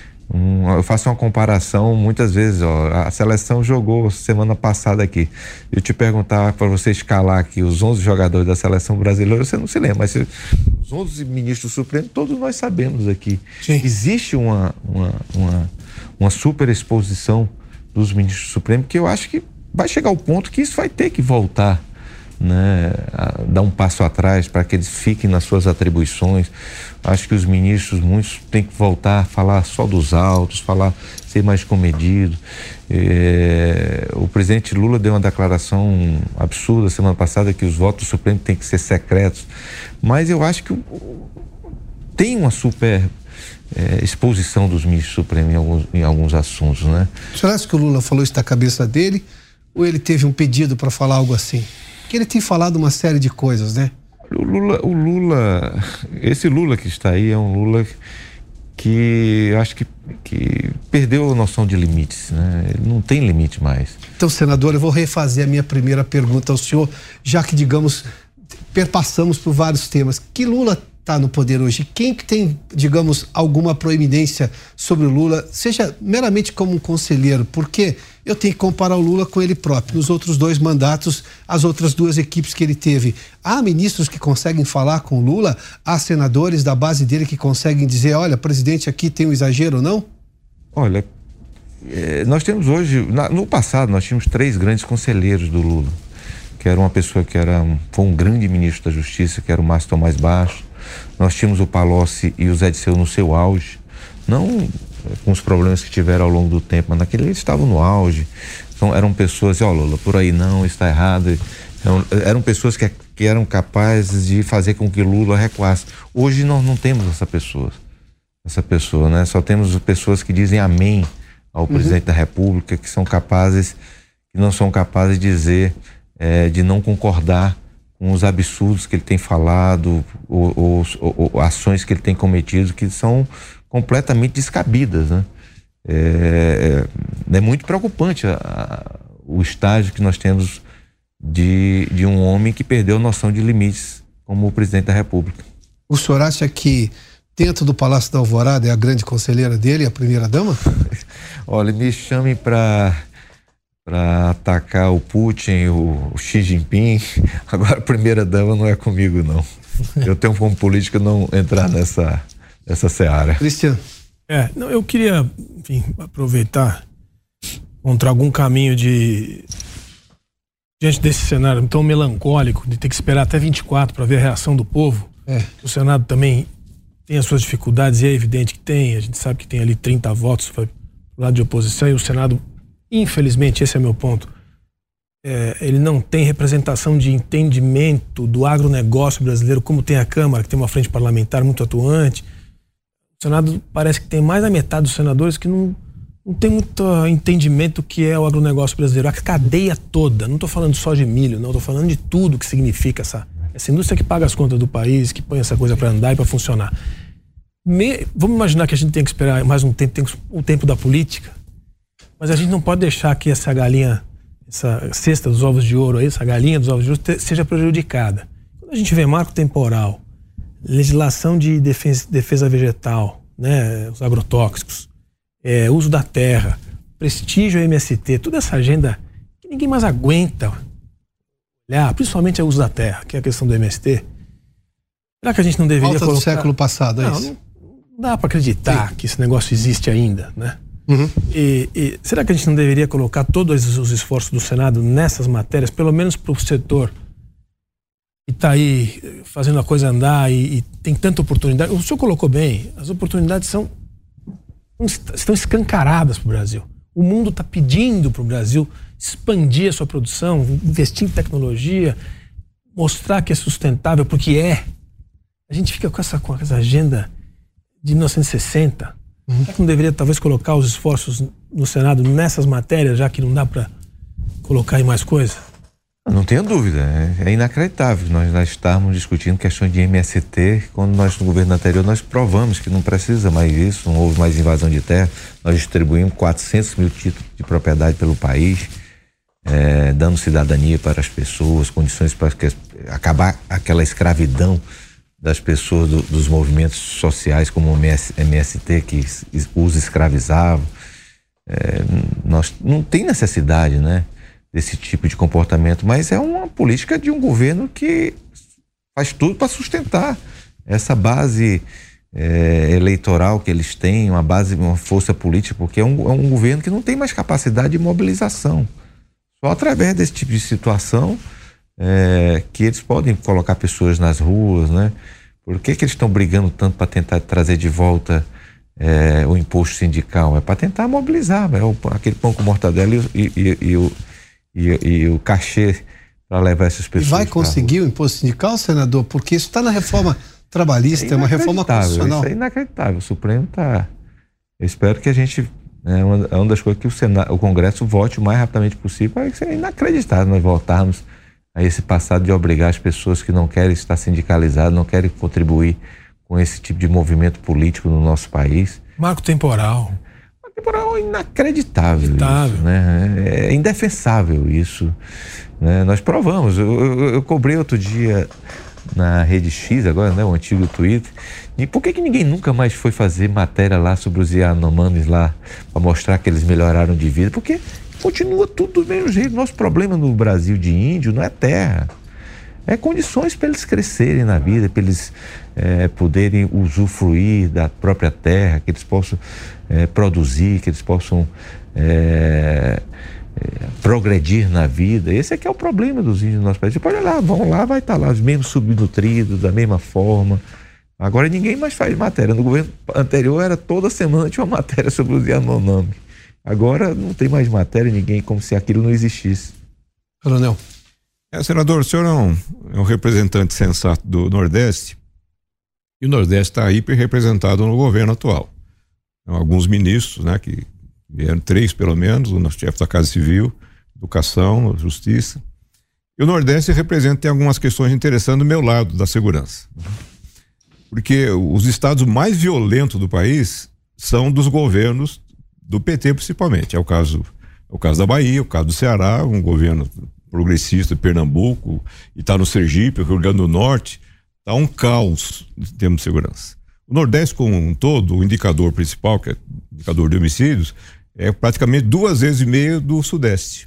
Eu faço uma comparação muitas vezes, a seleção jogou semana passada aqui. Eu te perguntava para você escalar aqui os 11 jogadores da seleção brasileira, você não se lembra, mas os 11 ministros do Supremo, todos nós sabemos aqui. Sim. Existe uma superexposição dos ministros do Supremo, que eu acho que vai chegar ao ponto que isso vai ter que voltar, né, a dar um passo atrás para que eles fiquem nas suas atribuições. Acho que os ministros, muitos, têm que voltar a falar só dos autos, ser mais comedido. O presidente Lula deu uma declaração absurda semana passada que os votos do Supremo têm que ser secretos, mas eu acho que tem uma super exposição dos ministros do Supremo em alguns assuntos, né? Será que o Lula falou isso da cabeça dele, ou ele teve um pedido para falar algo assim? Que ele tem falado uma série de coisas, né? Esse Lula que está aí é um Lula que acho que perdeu a noção de limites, né? Ele não tem limite mais. Então, senador, eu vou refazer a minha primeira pergunta ao senhor, já que, digamos, perpassamos por vários temas. Que Lula está no poder hoje? Quem que tem, digamos, alguma proeminência sobre o Lula, seja meramente como um conselheiro? Porque eu tenho que comparar o Lula com ele próprio. Nos outros 2 mandatos, as outras 2 equipes que ele teve. Há ministros que conseguem falar com o Lula? Há senadores da base dele que conseguem dizer, olha, presidente, aqui tem um exagero ou não? Olha, nós temos hoje, no passado, nós tínhamos 3 grandes conselheiros do Lula, que era uma pessoa que foi um grande ministro da Justiça, que era o Márcio Tomás Baixo. Nós tínhamos o Palocci e o Zé Disseu no seu auge, não com os problemas que tiveram ao longo do tempo, mas naquele eles estavam no auge. Então eram pessoas, Lula, por aí não, está errado. Então, eram pessoas que eram capazes de fazer com que Lula recuasse. Hoje nós não temos essa pessoa, né? Só temos pessoas que dizem amém ao presidente da República, que não são capazes de dizer, de não concordar com os absurdos que ele tem falado, ou ações que ele tem cometido, que são completamente descabidas, né? É muito preocupante o estágio que nós temos de um homem que perdeu a noção de limites como o presidente da República. O senhor acha que dentro do Palácio da Alvorada é a grande conselheira dele, a primeira-dama? Olha, me chame para atacar o Putin, o Xi Jinping. Agora a primeira-dama não é comigo, não. Eu tenho como política não entrar nessa seara. Cristiano. Não, eu queria, enfim, aproveitar, encontrar algum caminho diante desse cenário tão melancólico de ter que esperar até 24 para ver a reação do povo. O Senado também tem as suas dificuldades, e é evidente que tem. A gente sabe que tem ali 30 votos do lado de oposição, e o Senado, infelizmente, esse é meu ponto, ele não tem representação de entendimento do agronegócio brasileiro, como tem a Câmara, que tem uma frente parlamentar muito atuante. O Senado parece que tem mais da metade dos senadores que não tem muito entendimento do que é o agronegócio brasileiro, a cadeia toda. Não estou falando só de milho, não, estou falando de tudo que significa essa indústria que paga as contas do país, que põe essa coisa para andar e para funcionar. Vamos imaginar que a gente tem que esperar mais um tempo, tem o tempo da política, mas a gente não pode deixar que essa galinha, essa cesta dos ovos de ouro aí, essa galinha dos ovos de ouro seja prejudicada. Quando a gente vê marco temporal, legislação de defesa vegetal, né, os agrotóxicos, uso da terra, prestígio ao MST, toda essa agenda que ninguém mais aguenta olhar, principalmente o uso da terra, que é a questão do MST. Será que a gente não deveria colocar... do século passado, é isso? Não dá para acreditar que esse negócio existe ainda, né? E será que a gente não deveria colocar todos os esforços do Senado nessas matérias, pelo menos para o setor que está aí fazendo a coisa andar e tem tanta oportunidade? O senhor colocou bem, as oportunidades estão escancaradas para o Brasil. O mundo está pedindo para o Brasil expandir a sua produção, investir em tecnologia, mostrar que é sustentável, porque A gente fica com essa agenda de 1960. Será que não deveria talvez colocar os esforços no Senado nessas matérias, já que não dá para colocar em mais coisa? Não tenha dúvida, é inacreditável nós estarmos discutindo questões de MST, quando no governo anterior nós provamos que não precisa mais isso, não houve mais invasão de terra, nós distribuímos 400 mil títulos de propriedade pelo país, dando cidadania para as pessoas, condições para acabar aquela escravidão das pessoas dos movimentos sociais como o MST, que os escravizavam. Nós não tem necessidade, né, desse tipo de comportamento, mas é uma política de um governo que faz tudo para sustentar essa base eleitoral que eles têm, uma força política, porque é um governo que não tem mais capacidade de mobilização. Só através desse tipo de situação que eles podem colocar pessoas nas ruas, né? Por que eles estão brigando tanto para tentar trazer de volta o imposto sindical? É para tentar mobilizar, aquele pão com mortadela e o cachê para levar essas pessoas. E vai conseguir o imposto sindical, senador? Porque isso está na reforma trabalhista, é uma reforma constitucional. Isso é inacreditável. O Supremo está... Eu espero que a gente... É uma das coisas que o Congresso vote o mais rapidamente possível. Isso é inacreditável nós voltarmos a esse passado de obrigar as pessoas que não querem estar sindicalizadas, não querem contribuir com esse tipo de movimento político no nosso país. Marco temporal. Marco temporal é inacreditável. Isso, né? É indefensável isso. Né? Nós provamos. Eu cobrei outro dia na Rede X, agora, né, o antigo Twitter. E por que ninguém nunca mais foi fazer matéria lá sobre os Yanomamis lá, para mostrar que eles melhoraram de vida? Porque continua tudo do mesmo jeito. Nosso problema no Brasil de índio não é terra, é condições para eles crescerem na vida, para eles poderem usufruir da própria terra, que eles possam produzir, que eles possam progredir na vida. Esse é que é o problema dos índios do nosso país. Você pode olhar, vão lá, vai estar lá os mesmos subnutridos, da mesma forma. Agora ninguém mais faz matéria. No governo anterior era toda semana tinha uma matéria sobre os Yanomami. Agora não tem mais matéria, ninguém, como se aquilo não existisse. Coronel. Senador, o senhor é um representante sensato do Nordeste, e o Nordeste está hiper representado no governo atual. Então, alguns ministros, né, que vieram 3 pelo menos, o nosso chefe da Casa Civil, Educação, Justiça. E o Nordeste representa, tem algumas questões interessantes do meu lado, da segurança. Porque os estados mais violentos do país são dos governos do PT, principalmente. É o caso da Bahia, o caso do Ceará, um governo progressista de Pernambuco, e está no Sergipe, Rio Grande do Norte. Está um caos em termos de segurança. O Nordeste como um todo, o indicador principal, que é o indicador de homicídios, é praticamente 2,5 vezes do Sudeste.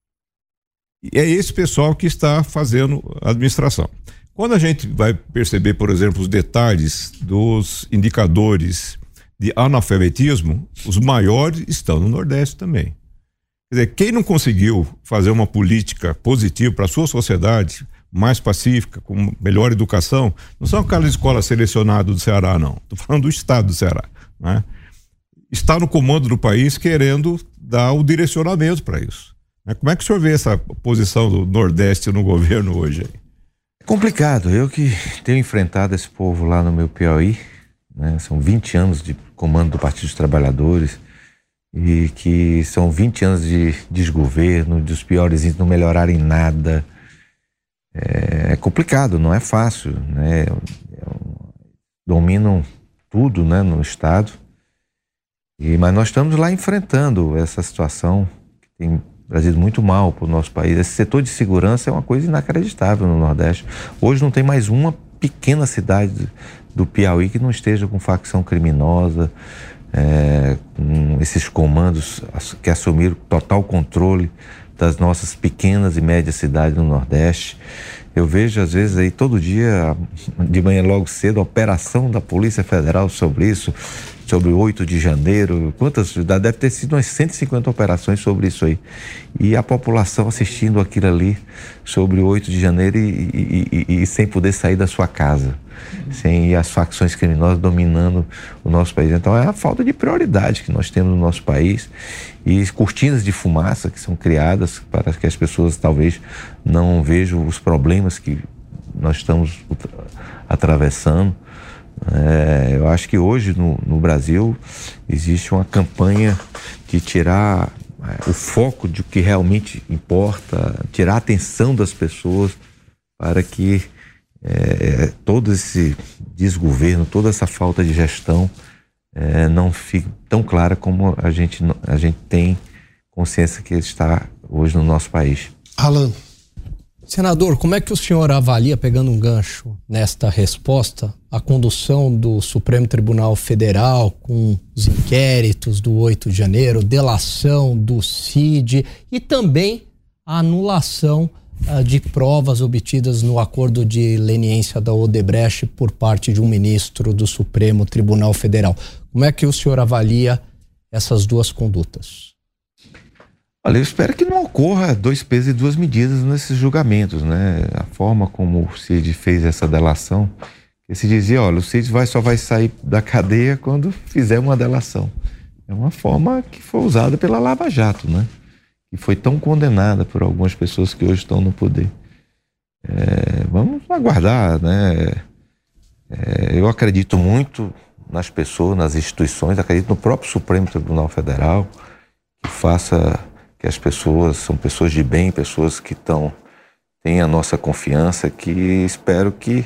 E é esse pessoal que está fazendo a administração. Quando a gente vai perceber, por exemplo, os detalhes dos indicadores de analfabetismo, os maiores estão no Nordeste também. Quer dizer, quem não conseguiu fazer uma política positiva para a sua sociedade, mais pacífica, com melhor educação, não são aquelas escolas selecionadas do Ceará, não. Estou falando do estado do Ceará, né? Está no comando do país querendo dar o direcionamento para isso. Como é que o senhor vê essa posição do Nordeste no governo hoje? É complicado. Eu que tenho enfrentado esse povo lá no meu Piauí, né? São 20 anos de comando do Partido dos Trabalhadores e que são 20 anos de desgoverno, dos piores índices não melhorarem nada. É complicado, não é fácil, né? Dominam tudo, né, no estado. Mas nós estamos lá enfrentando essa situação que tem trazido muito mal para o nosso país. Esse setor de segurança é uma coisa inacreditável no Nordeste. Hoje não tem mais uma pequena cidade do Piauí que não esteja com facção criminosa, com esses comandos que assumiram total controle das nossas pequenas e médias cidades no Nordeste. Eu vejo às vezes aí todo dia, de manhã logo cedo, a operação da Polícia Federal sobre isso, sobre o 8 de janeiro, quantas cidades? Deve ter sido umas 150 operações sobre isso aí. E a população assistindo aquilo ali sobre o 8 de janeiro e sem poder sair da sua casa, sem as facções criminosas dominando o nosso país. Então é a falta de prioridade que nós temos no nosso país e cortinas de fumaça que são criadas para que as pessoas talvez não vejam os problemas que nós estamos atravessando. Eu acho que hoje no Brasil existe uma campanha de tirar o foco de o que realmente importa, tirar a atenção das pessoas para que todo esse desgoverno, toda essa falta de gestão não fique tão clara como a gente tem consciência que está hoje no nosso país. Alan. Senador, como é que o senhor avalia, pegando um gancho nesta resposta, a condução do Supremo Tribunal Federal com os inquéritos do 8 de janeiro, delação do CID e também a anulação de provas obtidas no acordo de leniência da Odebrecht por parte de um ministro do Supremo Tribunal Federal? Como é que o senhor avalia essas duas condutas? Olha, eu espero que não ocorra 2 pesos e 2 medidas nesses julgamentos, né? A forma como o CID fez essa delação, que se dizia, olha, o CID só vai sair da cadeia quando fizer uma delação. É uma forma que foi usada pela Lava Jato, né? Que foi tão condenada por algumas pessoas que hoje estão no poder. Vamos aguardar, né? Eu acredito muito nas pessoas, nas instituições, acredito no próprio Supremo Tribunal Federal, que faça... que as pessoas são pessoas de bem, pessoas que têm a nossa confiança, que espero que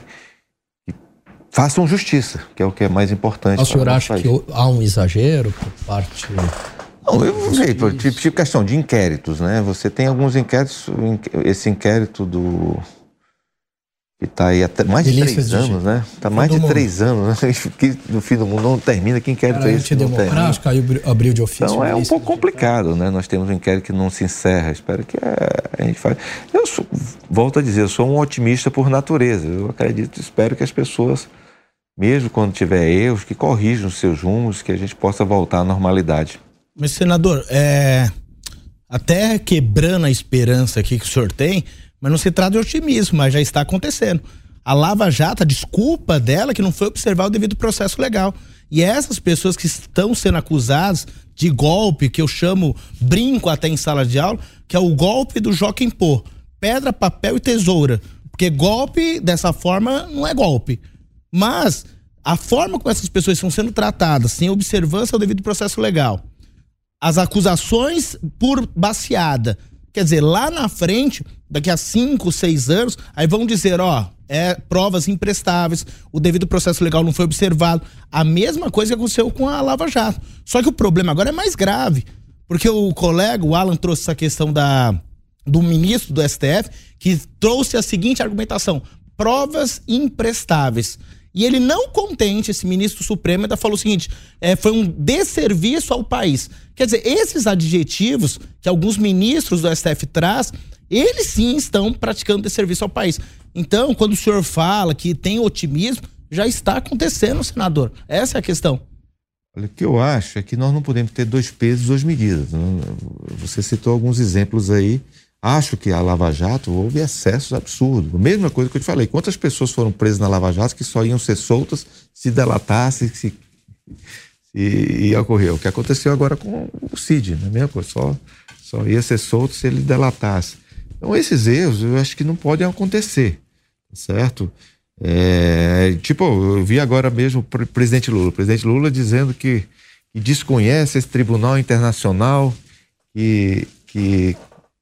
façam justiça, que é o que é mais importante. O senhor acha que há um exagero por parte... Não, eu não sei, tipo questão de inquéritos, né? Você tem alguns inquéritos, esse inquérito que está aí há mais de 3 anos, né? Está mais de 3 anos, né? Que no fim do mundo não termina. Que inquérito é esse que não termina? Abriu de ofício. Então é um pouco complicado, né? Nós temos um inquérito que não se encerra. Espero que a gente faça. Volto a dizer, eu sou um otimista por natureza. Eu acredito, espero que as pessoas, mesmo quando tiver erros, que corrijam os seus rumos, que a gente possa voltar à normalidade. Mas, senador, até quebrando a esperança aqui que o senhor tem, mas não se trata de otimismo, mas já está acontecendo. A Lava Jato, a desculpa dela que não foi observar o devido processo legal. E essas pessoas que estão sendo acusadas de golpe, que eu brinco até em sala de aula, que é o golpe do Joaquim Pô. Pedra, papel e tesoura. Porque golpe, dessa forma, não é golpe. Mas a forma como essas pessoas estão sendo tratadas, sem observância ao devido processo legal, as acusações por baseada Quer dizer, lá na frente, daqui a 5, 6 anos, aí vão dizer, provas imprestáveis, o devido processo legal não foi observado. A mesma coisa que aconteceu com a Lava Jato. Só que o problema agora é mais grave, porque o colega, o Alan, trouxe essa questão do ministro do STF, que trouxe a seguinte argumentação: provas imprestáveis. E ele, não contente, esse ministro Supremo, ainda falou o seguinte: foi um desserviço ao país. Quer dizer, esses adjetivos que alguns ministros do STF traz, eles sim estão praticando desserviço ao país. Então, quando o senhor fala que tem otimismo, já está acontecendo, senador. Essa é a questão. Olha, o que eu acho é que nós não podemos ter 2 pesos, 2 medidas. Você citou alguns exemplos aí. Acho que a Lava Jato houve excessos absurdos. A mesma coisa que eu te falei. Quantas pessoas foram presas na Lava Jato que só iam ser soltas se delatasse, se ia ocorrer? O que aconteceu agora com o Cid, né? A mesma coisa, só ia ser solto se ele delatasse. Então, esses erros eu acho que não podem acontecer, certo? Eu vi agora mesmo o presidente Lula dizendo que desconhece esse tribunal internacional que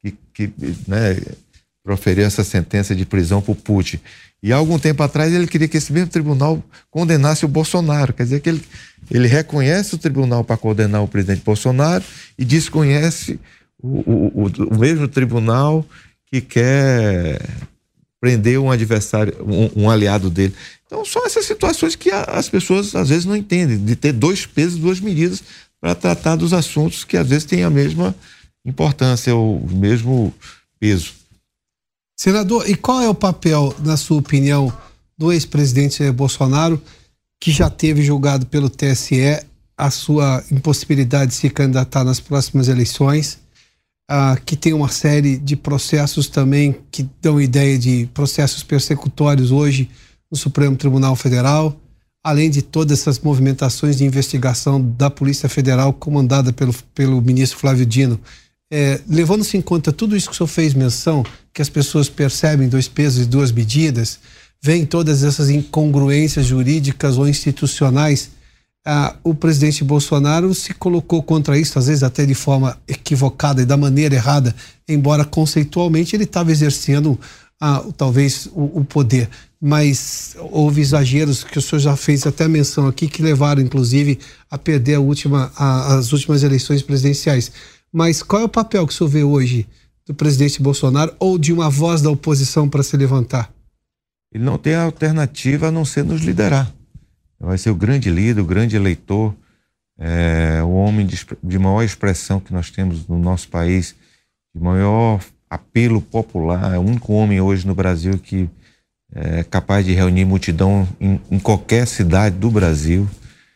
proferiu essa sentença de prisão para o Putin. E há algum tempo atrás ele queria que esse mesmo tribunal condenasse o Bolsonaro. Quer dizer que ele reconhece o tribunal para condenar o presidente Bolsonaro e desconhece o mesmo tribunal que quer prender um adversário, um aliado dele. Então são essas situações que as pessoas às vezes não entendem, de ter 2 pesos, 2 medidas para tratar dos assuntos que às vezes têm a mesma importância, o mesmo peso. Senador, e qual é o papel, na sua opinião, do ex-presidente Jair Bolsonaro, que já teve julgado pelo TSE a sua impossibilidade de se candidatar nas próximas eleições, que tem uma série de processos também que dão ideia de processos persecutórios hoje no Supremo Tribunal Federal, além de todas essas movimentações de investigação da Polícia Federal comandada pelo ministro Flávio Dino. Levando-se em conta tudo isso que o senhor fez menção, que as pessoas percebem 2 pesos e 2 medidas, vem todas essas incongruências jurídicas ou institucionais, o presidente Bolsonaro se colocou contra isso, às vezes até de forma equivocada e da maneira errada, embora conceitualmente ele estava exercendo talvez o poder, mas houve exageros que o senhor já fez até menção aqui, que levaram inclusive a perder as últimas eleições presidenciais. Mas qual é o papel que o senhor vê hoje do presidente Bolsonaro ou de uma voz da oposição para se levantar? Ele não tem alternativa a não ser nos liderar. Vai ser o grande líder, o grande eleitor, o homem de maior expressão que nós temos no nosso país, de maior apelo popular. É o único homem hoje no Brasil que é capaz de reunir multidão em qualquer cidade do Brasil.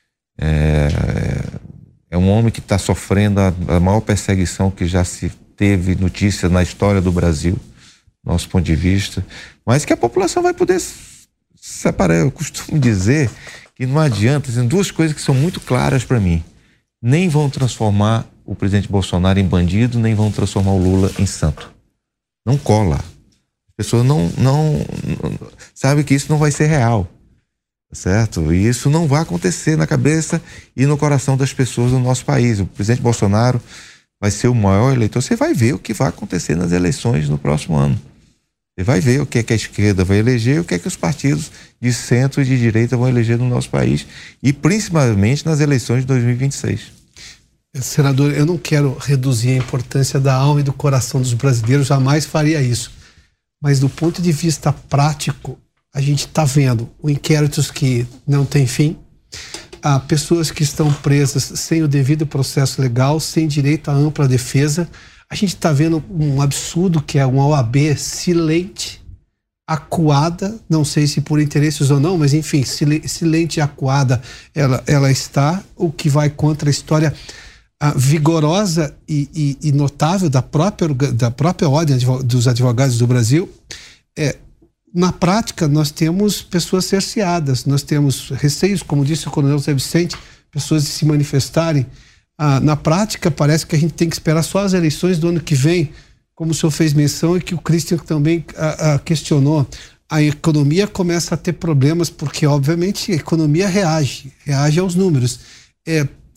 É um homem que está sofrendo a maior perseguição que já se teve notícia na história do Brasil, nosso ponto de vista, mas que a população vai poder separar. Eu costumo dizer que não adianta, tem 2 coisas que são muito claras para mim: nem vão transformar o presidente Bolsonaro em bandido, nem vão transformar o Lula em santo. Não cola. As pessoas não sabem que isso não vai ser real. Certo? E isso não vai acontecer na cabeça e no coração das pessoas do nosso país. O presidente Bolsonaro vai ser o maior eleitor. Você vai ver o que vai acontecer nas eleições no próximo ano. Você vai ver o que é que a esquerda vai eleger e o que é que os partidos de centro e de direita vão eleger no nosso país, e principalmente nas eleições de 2026. Senador, eu não quero reduzir a importância da alma e do coração dos brasileiros, jamais faria isso. Mas do ponto de vista prático, a gente está vendo inquéritos que não têm fim, pessoas que estão presas sem o devido processo legal, sem direito à ampla defesa. A gente está vendo um absurdo que é uma OAB silente, acuada, não sei se por interesses ou não, mas enfim, silente e acuada ela está, o que vai contra a história vigorosa e notável da própria ordem dos advogados do Brasil. Na prática, nós temos pessoas cerceadas, nós temos receios, como disse o coronel Zé Vicente, pessoas de se manifestarem. Na prática, parece que a gente tem que esperar só as eleições do ano que vem, como o senhor fez menção e que o Christian também questionou. A economia começa a ter problemas, porque, obviamente, a economia reage aos números.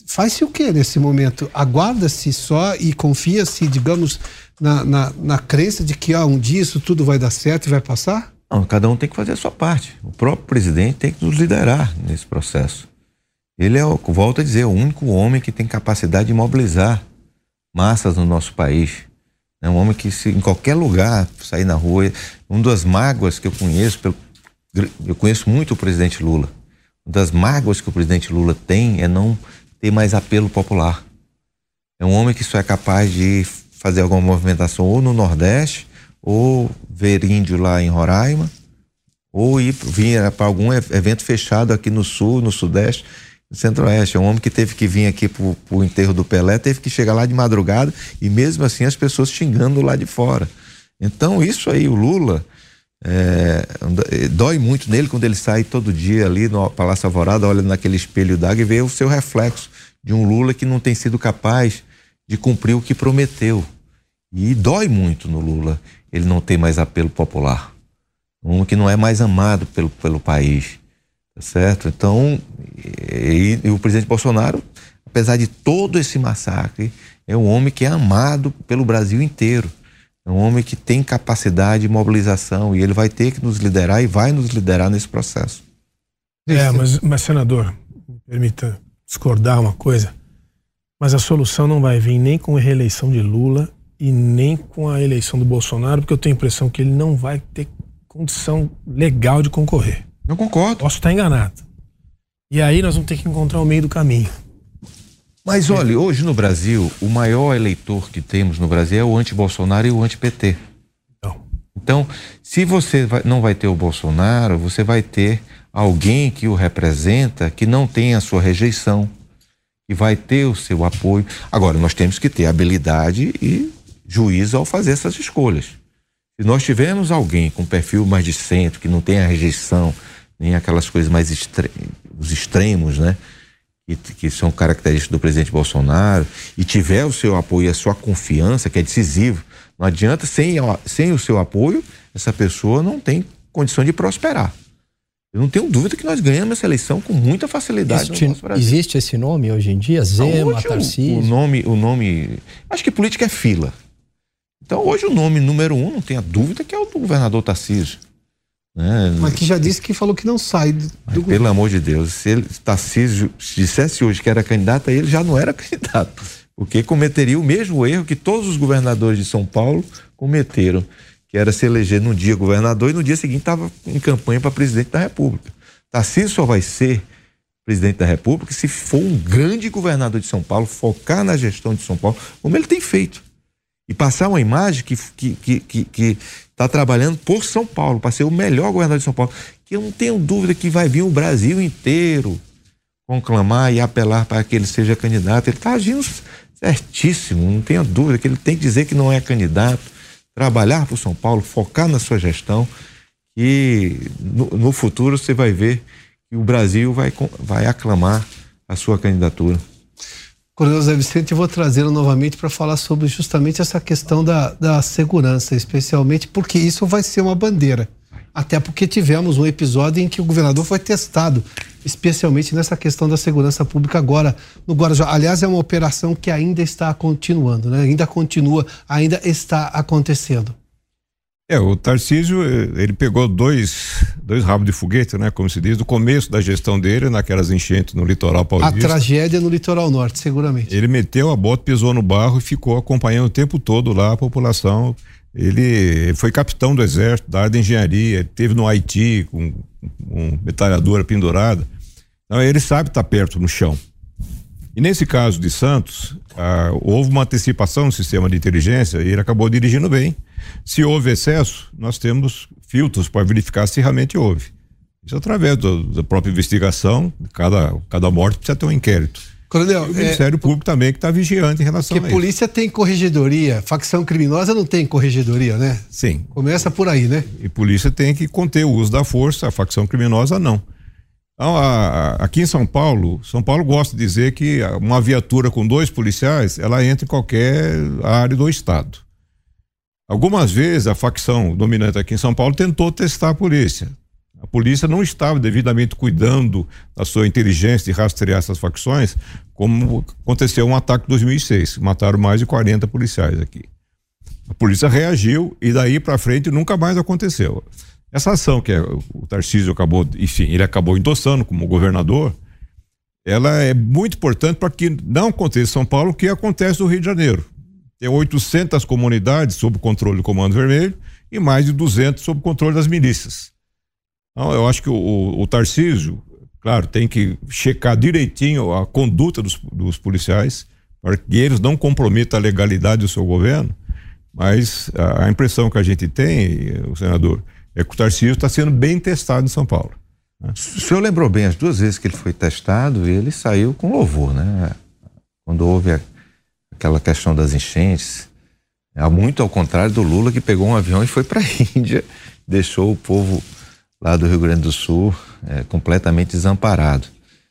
faz-se o que nesse momento? Aguarda-se só e confia-se, digamos, na crença de que um dia isso tudo vai dar certo e vai passar? Não, cada um tem que fazer a sua parte. O próprio presidente tem que nos liderar nesse processo. Ele volto a dizer, o único homem que tem capacidade de mobilizar massas no nosso país. É um homem que, se em qualquer lugar sair na rua, uma das mágoas que eu conheço, eu conheço muito o presidente Lula. Uma das mágoas que o presidente Lula tem é não ter mais apelo popular. É um homem que só é capaz de fazer alguma movimentação ou no Nordeste, ou ver índio lá em Roraima, ou vir para algum evento fechado aqui no Sul, no Sudeste, no Centro-Oeste. É um homem que teve que vir aqui pro enterro do Pelé, teve que chegar lá de madrugada e mesmo assim as pessoas xingando lá de fora. Então isso aí, o Lula, dói muito nele quando ele sai todo dia ali no Palácio Alvorada, olha naquele espelho d'água e vê o seu reflexo de um Lula que não tem sido capaz de cumprir o que prometeu. E dói muito no Lula ele não ter mais apelo popular. Um que não é mais amado pelo país. Tá certo? Então, e o presidente Bolsonaro, apesar de todo esse massacre, é um homem que é amado pelo Brasil inteiro. É um homem que tem capacidade de mobilização e ele vai ter que nos liderar e vai nos liderar nesse processo. Mas senador, me permita discordar uma coisa, mas a solução não vai vir nem com a reeleição de Lula e nem com a eleição do Bolsonaro, porque eu tenho a impressão que ele não vai ter condição legal de concorrer. Não concordo. Posso estar enganado. E aí nós vamos ter que encontrar o meio do caminho. Mas olha, hoje no Brasil, o maior eleitor que temos no Brasil é o anti-Bolsonaro e o anti-PT. Então, se você não vai ter o Bolsonaro, você vai ter alguém que o representa, que não tem a sua rejeição, que vai ter o seu apoio. Agora, nós temos que ter habilidade e juízo ao fazer essas escolhas. Se nós tivermos alguém com perfil mais de centro, que não tem a rejeição, nem aquelas coisas mais os extremos, né? Que são características do presidente Bolsonaro, e tiver o seu apoio e a sua confiança, que é decisivo. Não adianta, sem o seu apoio, essa pessoa não tem condição de prosperar. Eu não tenho dúvida que nós ganhamos essa eleição com muita facilidade no nosso Brasil. Existe esse nome hoje em dia? Zema, Tarcísio? O nome... Acho que política é fila. Então, hoje o nome número 1, não tenha dúvida, que é o do governador Tarcísio. Né? Mas que já disse que falou que não sai do pelo amor de Deus, se Tarcísio dissesse hoje que era candidato, ele já não era candidato, porque cometeria o mesmo erro que todos os governadores de São Paulo cometeram, que era se eleger num dia governador e no dia seguinte estava em campanha para presidente da República. Tarcísio só vai ser presidente da República se for um grande governador de São Paulo, focar na gestão de São Paulo, como ele tem feito. E passar uma imagem que está trabalhando por São Paulo, para ser o melhor governador de São Paulo, que eu não tenho dúvida que vai vir o Brasil inteiro conclamar e apelar para que ele seja candidato. Ele está agindo certíssimo, não tenho dúvida que ele tem que dizer que não é candidato, trabalhar por São Paulo, focar na sua gestão, e no futuro você vai ver que o Brasil vai aclamar a sua candidatura. Coronel Zé Vicente, eu vou trazê-lo novamente para falar sobre justamente essa questão da segurança, especialmente porque isso vai ser uma bandeira. Até porque tivemos um episódio em que o governador foi testado, especialmente nessa questão da segurança pública agora no Guarujá. Aliás, é uma operação que ainda está continuando, né? Ainda continua, ainda está acontecendo. O Tarcísio, ele pegou dois rabos de foguete, né, como se diz, do começo da gestão dele, naquelas enchentes no litoral paulista. A tragédia no litoral norte, seguramente. Ele meteu a bota, pisou no barro e ficou acompanhando o tempo todo lá a população. Ele foi capitão do exército, da área de engenharia, esteve no Haiti com metralhadora pendurada. Então ele sabe estar perto no chão. E nesse caso de Santos, houve uma antecipação no sistema de inteligência e ele acabou dirigindo bem. Se houve excesso, nós temos filtros para verificar se realmente houve. Isso através da própria investigação, cada morte precisa ter um inquérito. Coronel, e o Ministério Público também que está vigiando em relação a isso. Porque polícia tem corregedoria, facção criminosa não tem corregedoria, né? Sim. Começa por aí, né? E polícia tem que conter o uso da força, a facção criminosa não. Então, aqui em São Paulo gosta de dizer que uma viatura com 2 policiais, ela entra em qualquer área do estado. Algumas vezes a facção dominante aqui em São Paulo tentou testar a polícia. A polícia não estava devidamente cuidando da sua inteligência de rastrear essas facções, como aconteceu um ataque em 2006, mataram mais de 40 policiais aqui. A polícia reagiu e daí para frente nunca mais aconteceu. Essa ação que o Tarcísio acabou, enfim, ele acabou endossando como governador, ela é muito importante para que não aconteça em São Paulo o que acontece no Rio de Janeiro. Tem 800 comunidades sob controle do Comando Vermelho e mais de 200 sob controle das milícias. Então, eu acho que o Tarcísio, claro, tem que checar direitinho a conduta dos policiais para que eles não comprometam a legalidade do seu governo, mas a impressão que a gente tem, o senador, é que o Tarcísio está sendo bem testado em São Paulo. Né? O senhor lembrou bem, as 2 vezes que ele foi testado, ele saiu com louvor, né? Quando houve aquela questão das enchentes, muito ao contrário do Lula, que pegou um avião e foi para a Índia, deixou o povo lá do Rio Grande do Sul completamente desamparado.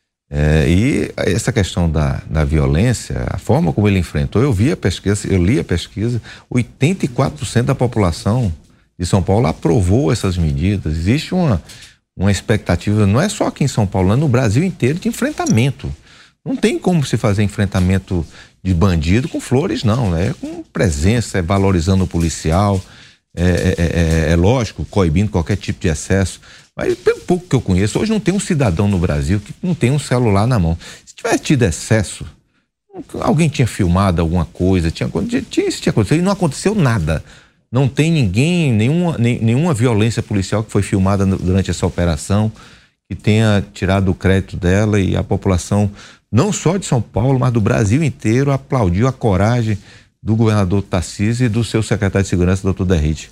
E essa questão da violência, a forma como ele enfrentou, eu li a pesquisa, 84% da população de São Paulo aprovou essas medidas. Existe uma expectativa, não é só aqui em São Paulo, mas no Brasil inteiro, de enfrentamento. Não tem como se fazer enfrentamento de bandido com flores, não. É com presença, é valorizando o policial, é lógico, coibindo qualquer tipo de excesso. Mas pelo pouco que eu conheço, hoje não tem um cidadão no Brasil que não tem um celular na mão. Se tivesse tido excesso, alguém tinha filmado alguma coisa, tinha acontecido, e não aconteceu nada. Não tem nenhuma violência policial que foi filmada durante essa operação que tenha tirado o crédito dela, e a população, não só de São Paulo, mas do Brasil inteiro, aplaudiu a coragem do governador Tarcísio e do seu secretário de Segurança, doutor Derrite.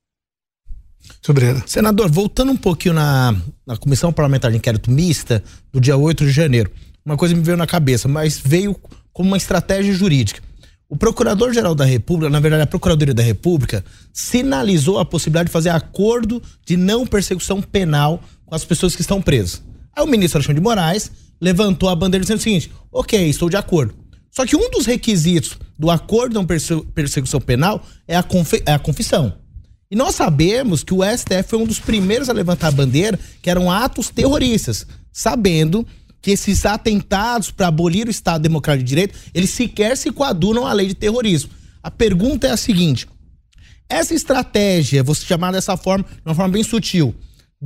Sobreira. Senador, voltando um pouquinho na Comissão Parlamentar de Inquérito Mista do dia 8 de janeiro, uma coisa me veio na cabeça, mas veio como uma estratégia jurídica. O Procurador-Geral da República, na verdade a Procuradoria da República, sinalizou a possibilidade de fazer acordo de não persecução penal com as pessoas que estão presas. Aí o ministro Alexandre de Moraes levantou a bandeira dizendo o seguinte: ok, estou de acordo. Só que um dos requisitos do acordo de não persecução penal é a confissão. E nós sabemos que o STF foi um dos primeiros a levantar a bandeira que eram atos terroristas, sabendo que esses atentados para abolir o Estado Democrático de Direito, eles sequer se coadunam à lei de terrorismo. A pergunta é a seguinte: essa estratégia, vou chamar dessa forma, de uma forma bem sutil,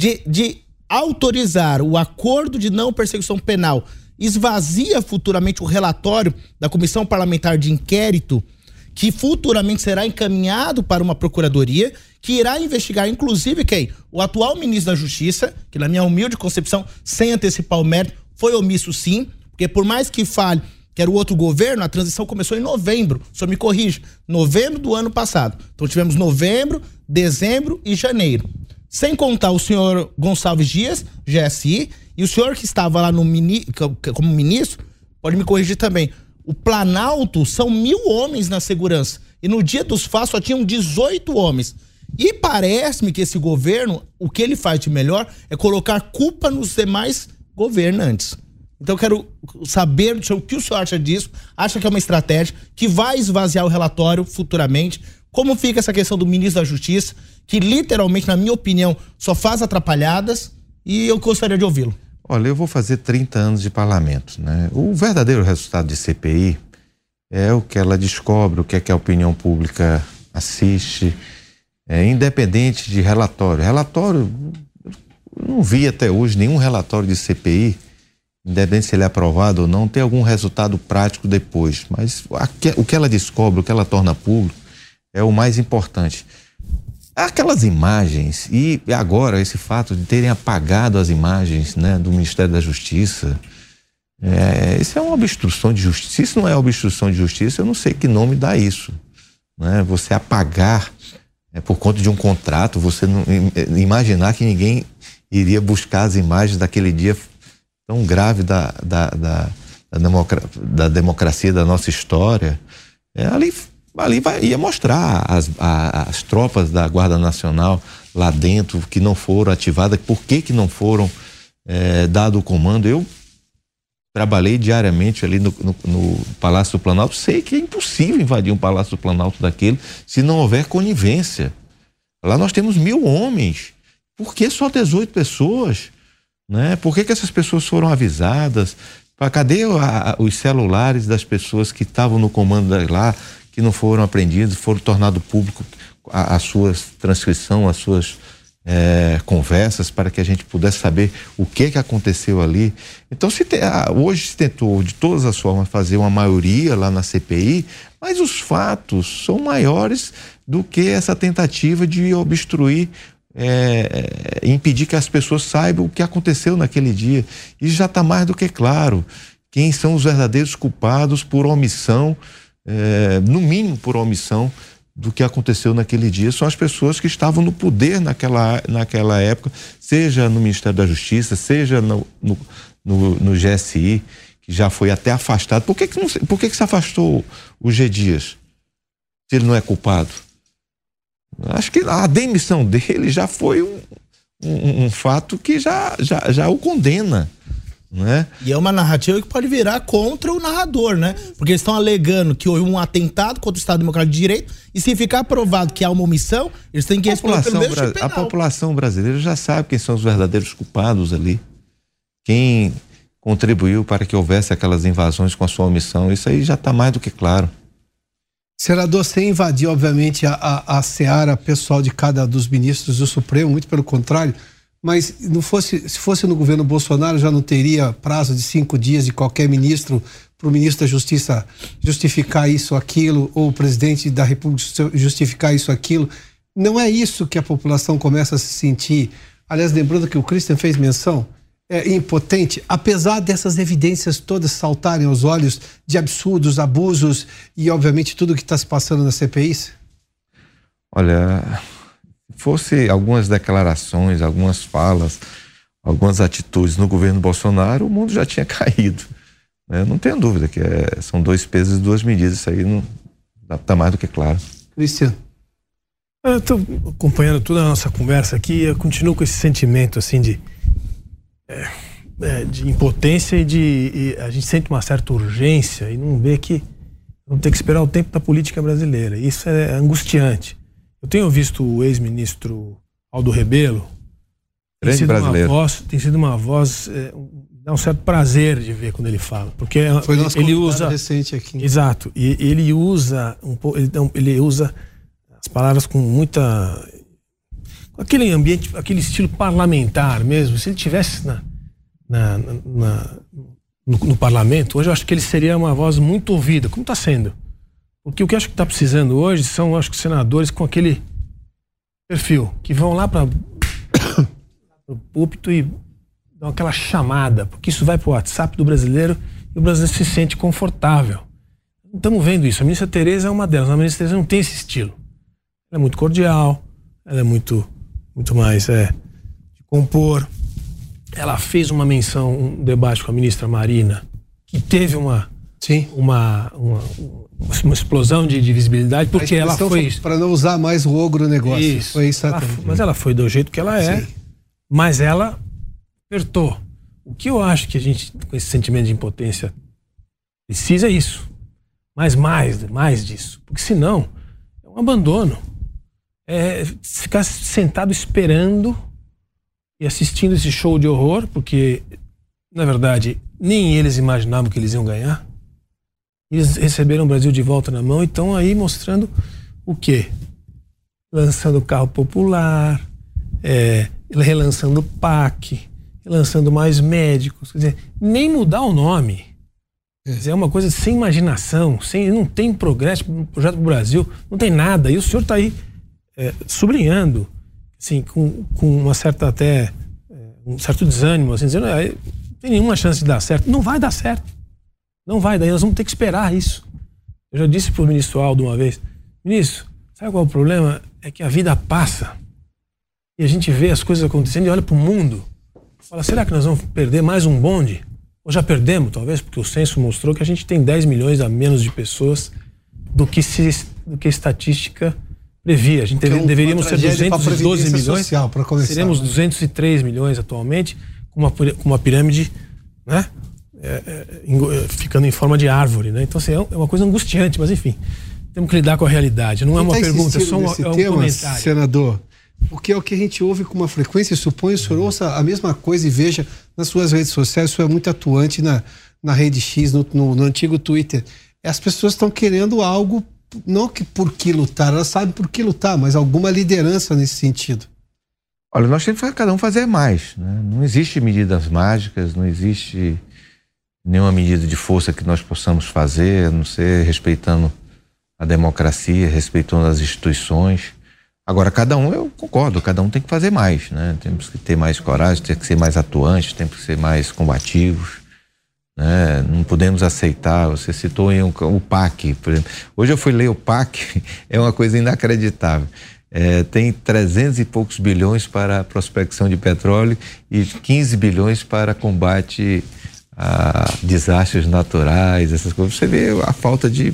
de autorizar o acordo de não persecução penal, esvazia futuramente o relatório da Comissão Parlamentar de Inquérito, que futuramente será encaminhado para uma procuradoria, que irá investigar, inclusive, quem? O atual ministro da Justiça, que na minha humilde concepção, sem antecipar o mérito, foi omisso sim, porque por mais que fale que era o outro governo, a transição começou em novembro, só me corrija, novembro do ano passado. Então tivemos novembro, dezembro e janeiro. Sem contar o senhor Gonçalves Dias, GSI, e o senhor que estava lá como ministro, pode me corrigir também, o Planalto são 1.000 homens na segurança, e no dia dos fatos só tinham 18 homens. E parece-me que esse governo, o que ele faz de melhor é colocar culpa nos demais governantes. Então eu quero saber o que o senhor acha disso, acha que é uma estratégia que vai esvaziar o relatório futuramente, como fica essa questão do ministro da Justiça, que literalmente, na minha opinião, só faz atrapalhadas, e eu gostaria de ouvi-lo. Olha, eu vou fazer 30 anos de parlamento, né? O verdadeiro resultado de CPI é o que ela descobre, o que é que a opinião pública assiste, independente de relatório. Relatório, eu não vi até hoje nenhum relatório de CPI, independente se ele é aprovado ou não, tem algum resultado prático depois. Mas o que ela descobre, o que ela torna público, é o mais importante. Aquelas imagens, e agora esse fato de terem apagado as imagens, né, do Ministério da Justiça, isso é uma obstrução de justiça. Se isso não é obstrução de justiça, eu não sei que nome dá isso, né? Você apagar por conta de um contrato, você não imaginar que ninguém iria buscar as imagens daquele dia tão grave da democracia, da nossa história. Ali ia mostrar as tropas da Guarda Nacional lá dentro que não foram ativadas, por que não foram dado o comando. Eu trabalhei diariamente ali no Palácio do Planalto, sei que é impossível invadir um Palácio do Planalto daquele se não houver conivência. Lá nós temos 1.000 homens Por que só 18 pessoas? Né? Por que essas pessoas foram avisadas? Cadê os celulares das pessoas que estavam no comando lá, que não foram apreendidos, foram tornados público a sua transcrição, as suas conversas, para que a gente pudesse saber o que aconteceu ali? Então, hoje se tentou de todas as formas fazer uma maioria lá na CPI, mas os fatos são maiores do que essa tentativa de obstruir, impedir que as pessoas saibam o que aconteceu naquele dia. E já está mais do que claro quem são os verdadeiros culpados por omissão, no mínimo por omissão, do que aconteceu naquele dia. São as pessoas que estavam no poder naquela época, seja no Ministério da Justiça, seja no GSI, que já foi até afastado. Por que se afastou o G. Dias, se ele não é culpado? Acho que a demissão dele já foi um fato que já o condena. Né? E é uma narrativa que pode virar contra o narrador, né? Porque eles estão alegando que houve um atentado contra o Estado Democrático de Direito, e se ficar provado que há uma omissão, eles têm que responder pelo mesmo tipo penal. A população brasileira já sabe quem são os verdadeiros culpados ali. Quem contribuiu para que houvesse aquelas invasões com a sua omissão. Isso aí já está mais do que claro. Senador, sem invadir, obviamente, a seara pessoal de cada dos ministros do Supremo, muito pelo contrário, mas se fosse no governo Bolsonaro, já não teria prazo de 5 dias de qualquer ministro para o ministro da Justiça justificar isso ou aquilo, ou o presidente da República justificar isso ou aquilo. Não é isso que a população começa a se sentir. Aliás, lembrando que o Christian fez menção, impotente, apesar dessas evidências todas saltarem aos olhos de absurdos, abusos e, obviamente, tudo que está se passando nas CPIs? Olha, fosse algumas declarações, algumas falas, algumas atitudes no governo Bolsonaro, o mundo já tinha caído. Não tenho dúvida que são 2 pesos e 2 medidas. Isso aí está mais do que claro. Cristian. Eu estou acompanhando toda a nossa conversa aqui e eu continuo com esse sentimento assim de impotência e a gente sente uma certa urgência e não vê que vamos ter que esperar o tempo da política brasileira. Isso é angustiante. Eu tenho visto o ex-ministro Aldo Rebelo, tem sido uma voz, dá um certo prazer de ver quando ele fala, porque ele usa recente aqui. Exato, e ele usa ele usa as palavras com muita, aquele ambiente, aquele estilo parlamentar mesmo. Se ele tivesse no parlamento hoje, eu acho que ele seria uma voz muito ouvida, como está sendo. Porque o que eu acho que está precisando hoje são, acho que, senadores com aquele perfil, que vão lá para o púlpito e dão aquela chamada, porque isso vai para o WhatsApp do brasileiro e o brasileiro se sente confortável. Estamos vendo isso. A ministra Tereza é uma delas. A ministra Tereza não tem esse estilo. Ela é muito cordial, ela é muito mais de compor. Ela fez uma menção, um debate com a ministra Marina, que teve uma explosão de visibilidade, porque ela foi... Para não usar mais o agronegócio. Isso. Foi isso. Mas ela foi do jeito que ela é, mas ela apertou. O que eu acho que a gente, com esse sentimento de impotência, precisa é isso. Mas mais disso. Porque senão, é um abandono. É ficar sentado esperando e assistindo esse show de horror, porque, na verdade, nem eles imaginavam que eles iam ganhar. Eles receberam o Brasil de volta na mão e estão aí mostrando o quê? Lançando carro popular, relançando o PAC, relançando mais médicos. Quer dizer, nem mudar o nome. Quer dizer, é uma coisa sem imaginação, não tem progresso, projeto para o Brasil, não tem nada. E o senhor está aí sublinhando, assim, com uma certa um certo desânimo, assim, dizendo, não tem nenhuma chance de dar certo. Não vai dar certo. Não vai, daí nós vamos ter que esperar isso. Eu já disse para o ministro Aldo uma vez, ministro, sabe qual é o problema? É que a vida passa e a gente vê as coisas acontecendo e olha para o mundo. Fala, será que nós vamos perder mais um bonde? Ou já perdemos, talvez, porque o censo mostrou que a gente tem 10 milhões a menos de pessoas do que a estatística previa. A gente deveríamos ser 212 milhões, seremos 203 milhões atualmente, com uma pirâmide, né? Ficando em forma de árvore, né? Então, assim, é uma coisa angustiante, mas enfim, temos que lidar com a realidade. Não é uma pergunta, é só um comentário. Senador, Porque é o que a gente ouve com uma frequência, suponho que o senhor ouça a mesma coisa e veja nas suas redes sociais, o senhor é muito atuante na rede X, no antigo Twitter. As pessoas estão querendo algo, não que por que lutar, elas sabem por que lutar, mas alguma liderança nesse sentido. Olha, nós temos que cada um fazer mais, né? Não existe medidas mágicas, não existe nenhuma medida de força que nós possamos fazer, a não ser respeitando a democracia, respeitando as instituições. Agora, cada um, eu concordo, cada um tem que fazer mais, né? Temos que ter mais coragem, temos que ser mais atuantes, temos que ser mais combativos, né? Não podemos aceitar, você citou o PAC, por exemplo. Hoje eu fui ler o PAC, é uma coisa inacreditável. Tem 300 e poucos bilhões para prospecção de petróleo e 15 bilhões para combate a desastres naturais, essas coisas. Você vê a falta de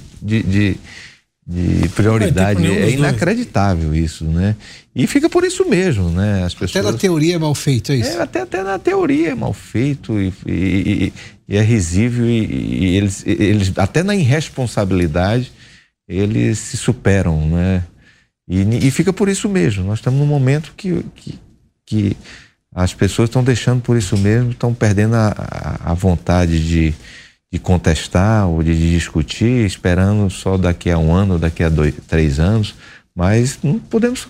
prioridade, é inacreditável isso, né? E fica por isso mesmo, né? As pessoas... Até na teoria é mal feito, é isso? Até na teoria é mal feito e é risível e eles, até na irresponsabilidade, eles se superam, né? E fica por isso mesmo. Nós estamos num momento que as pessoas estão deixando por isso mesmo, estão perdendo a vontade de contestar ou de discutir, esperando só daqui a um ano, daqui a 3 anos, mas não podemos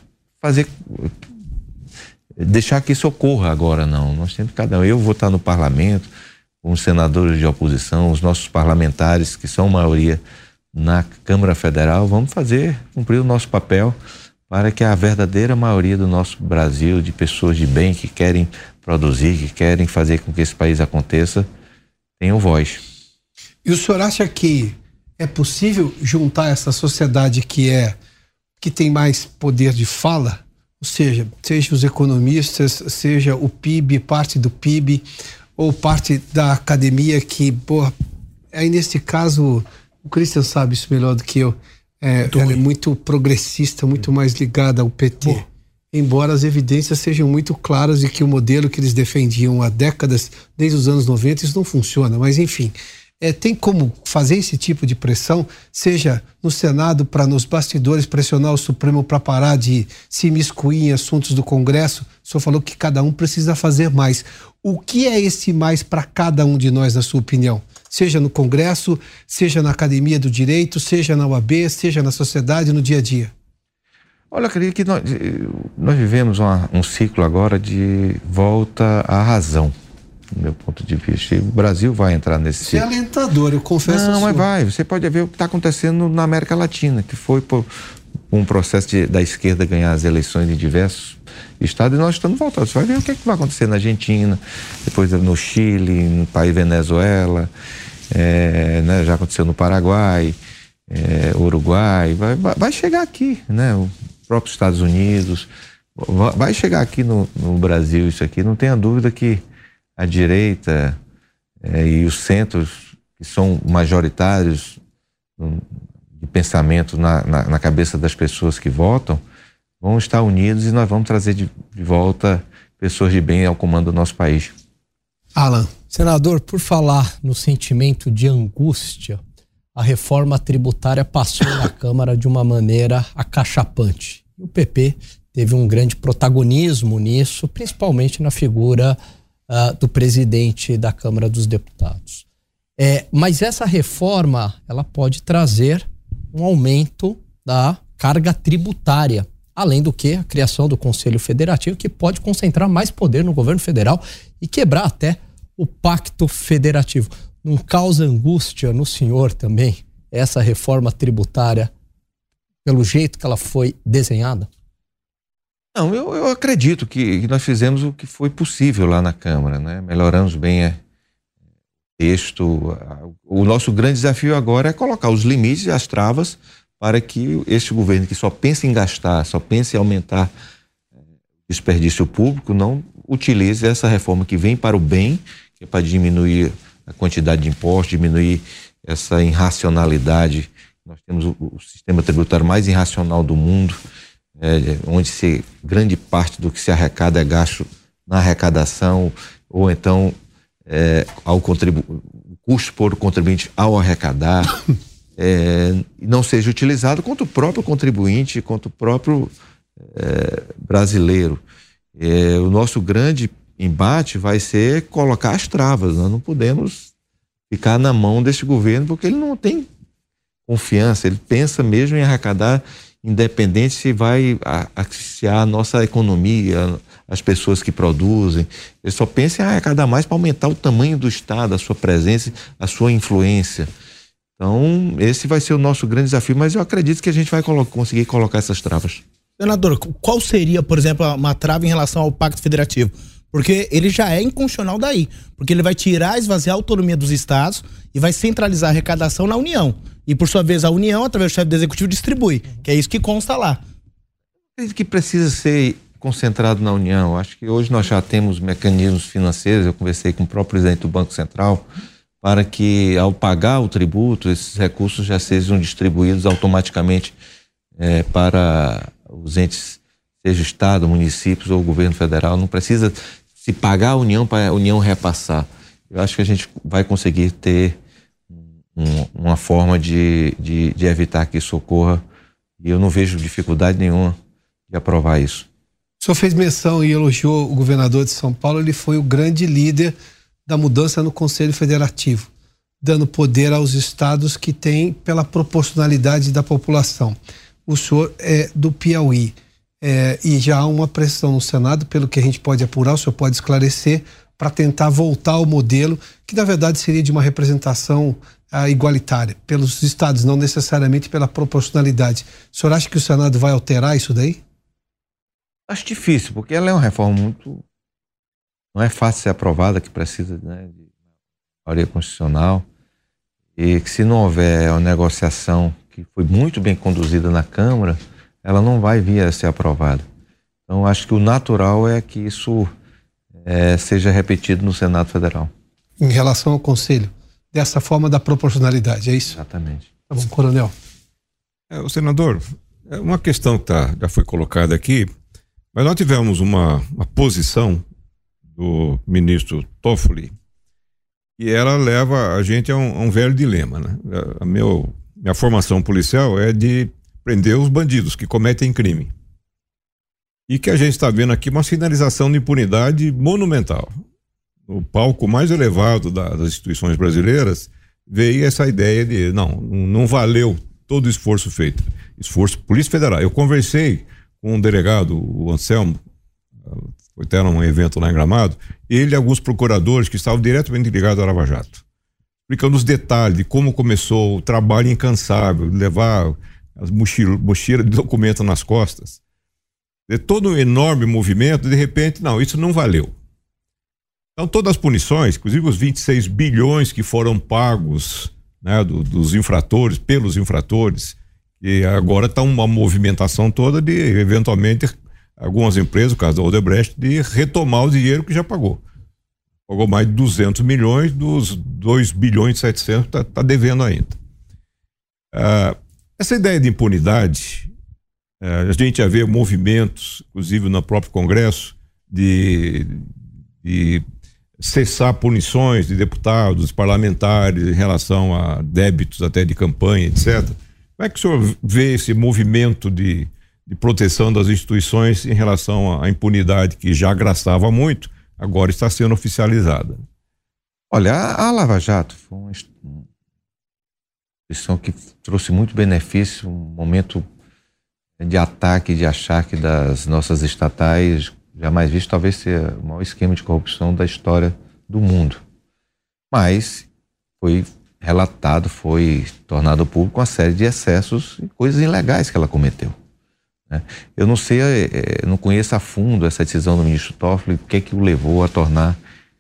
deixar que isso ocorra agora, não. Nós temos eu vou estar no parlamento, com os senadores de oposição, os nossos parlamentares, que são maioria na Câmara Federal, vamos cumprir o nosso papel para que a verdadeira maioria do nosso Brasil, de pessoas de bem que querem produzir, que querem fazer com que esse país aconteça, tenham voz. E o senhor acha que é possível juntar essa sociedade que tem mais poder de fala? Ou seja os economistas, seja o PIB, parte do PIB, ou parte da academia que, aí nesse caso, o Christian sabe isso melhor do que eu, ela é muito progressista, muito mais ligada ao PT. Embora as evidências sejam muito claras de que o modelo que eles defendiam há décadas, desde os anos 90, isso não funciona, mas enfim... tem como fazer esse tipo de pressão, seja no Senado, para nos bastidores pressionar o Supremo para parar de se imiscuir em assuntos do Congresso? O senhor falou que cada um precisa fazer mais. O que é esse mais para cada um de nós, na sua opinião? Seja no Congresso, seja na Academia do Direito, seja na UAB, seja na sociedade, no dia a dia. Olha, eu acredito que nós vivemos um ciclo agora de volta à razão. Do meu ponto de vista, e o Brasil vai entrar nesse ciclo. Isso é alentador, eu confesso. Não, mas vai, você pode ver o que está acontecendo na América Latina, que foi por um processo da esquerda ganhar as eleições em diversos estados, e nós estamos voltando. Você vai ver o que vai acontecer na Argentina, depois no Chile, no país Venezuela, né, já aconteceu no Paraguai, Uruguai, vai chegar aqui, né, os próprios Estados Unidos, vai chegar aqui no Brasil isso aqui, não tenha dúvida que a direita e os centros, que são majoritários de pensamento na cabeça das pessoas que votam, vão estar unidos e nós vamos trazer de volta pessoas de bem ao comando do nosso país. Alan. Senador, por falar no sentimento de angústia, a reforma tributária passou na Câmara de uma maneira acachapante. O PP teve um grande protagonismo nisso, principalmente na figura do presidente da Câmara dos Deputados. Mas essa reforma, ela pode trazer um aumento da carga tributária, além do que a criação do Conselho Federativo, que pode concentrar mais poder no governo federal e quebrar até o pacto federativo. Não causa angústia no senhor também essa reforma tributária pelo jeito que ela foi desenhada? Não, eu acredito que nós fizemos o que foi possível lá na Câmara, né? Melhoramos bem o texto. O nosso grande desafio agora é colocar os limites e as travas para que este governo que só pensa em gastar, só pensa em aumentar o desperdício público, não utilize essa reforma que vem para o bem, que é para diminuir a quantidade de impostos, diminuir essa irracionalidade. Nós temos o sistema tributário mais irracional do mundo, onde grande parte do que se arrecada é gasto na arrecadação, ou então o custo por o contribuinte ao arrecadar, não seja utilizado contra o próprio contribuinte, contra o próprio brasileiro. O nosso grande embate vai ser colocar as travas. Nós não podemos ficar na mão desse governo porque ele não tem confiança, ele pensa mesmo em arrecadar, independente se vai asfixiar a nossa economia, as pessoas que produzem. Ele só pensa em arrecadar mais para aumentar o tamanho do Estado, a sua presença, a sua influência. Então, esse vai ser o nosso grande desafio, mas eu acredito que a gente vai conseguir colocar essas travas. Senador, qual seria, por exemplo, uma trava em relação ao Pacto Federativo? Porque ele já é inconstitucional daí, porque ele vai tirar, esvaziar a autonomia dos estados e vai centralizar a arrecadação na União. E, por sua vez, a União, através do chefe do Executivo, distribui, que é isso que consta lá. Acredito que precisa ser concentrado na União. Acho que hoje nós já temos mecanismos financeiros, eu conversei com o próprio presidente do Banco Central, para que, ao pagar o tributo, esses recursos já sejam distribuídos automaticamente para os entes, seja Estado, municípios ou governo federal. Não precisa se pagar a União para a União repassar. Eu acho que a gente vai conseguir ter uma forma de evitar que isso ocorra, e eu não vejo dificuldade nenhuma de aprovar isso. O senhor fez menção e elogiou o governador de São Paulo. Ele foi o grande líder da mudança no Conselho Federativo, dando poder aos estados que têm pela proporcionalidade da população. O senhor é do Piauí, e já há uma pressão no Senado, pelo que a gente pode apurar, o senhor pode esclarecer, para tentar voltar ao modelo que na verdade seria de uma representação igualitária pelos estados, não necessariamente pela proporcionalidade. O senhor acha que o Senado vai alterar isso daí? Acho difícil, porque ela é uma reforma muito... Não é fácil ser aprovada, que precisa, né, de maioria constitucional, e que se não houver uma negociação que foi muito bem conduzida na Câmara, ela não vai vir a ser aprovada. Então acho que o natural é que isso seja repetido no Senado Federal. Em relação ao Conselho, dessa forma da proporcionalidade, é isso? Exatamente. Tá bom, coronel. O senador, uma questão que já foi colocada aqui, mas nós tivemos uma posição do ministro Toffoli e ela leva a gente a um velho dilema, né? Minha formação policial é de prender os bandidos que cometem crime. E que a gente está vendo aqui uma sinalização de impunidade monumental. No palco mais elevado das instituições brasileiras veio essa ideia de não valeu todo o esforço feito. Esforço Polícia Federal. Eu conversei com um delegado, o Anselmo, foi até num evento lá em Gramado, ele e alguns procuradores que estavam diretamente ligados à Lava Jato, explicando os detalhes de como começou o trabalho incansável, de levar as mochilas de documento nas costas, de todo um enorme movimento, de repente, isso não valeu. Então todas as punições, inclusive os 26 bilhões que foram pagos, né, dos infratores, pelos infratores, e agora está uma movimentação toda de, eventualmente, algumas empresas, o caso da Odebrecht, de retomar o dinheiro que já pagou. Pagou mais de 200 milhões dos 2 bilhões e 700 está devendo ainda. Essa ideia de impunidade, a gente já vê movimentos, inclusive no próprio Congresso, de cessar punições de deputados, parlamentares em relação a débitos até de campanha, etc. Como é que o senhor vê esse movimento de proteção das instituições em relação à impunidade que já graçava muito, agora está sendo oficializada? Olha, a Lava Jato foi uma instituição que trouxe muito benefício, um momento de ataque, de achaque das nossas estatais, jamais visto, talvez ser o maior esquema de corrupção da história do mundo. Mas foi relatado, foi tornado público uma série de excessos e coisas ilegais que ela cometeu. Eu não sei, não conheço a fundo essa decisão do ministro Toffoli, o que o levou a tornar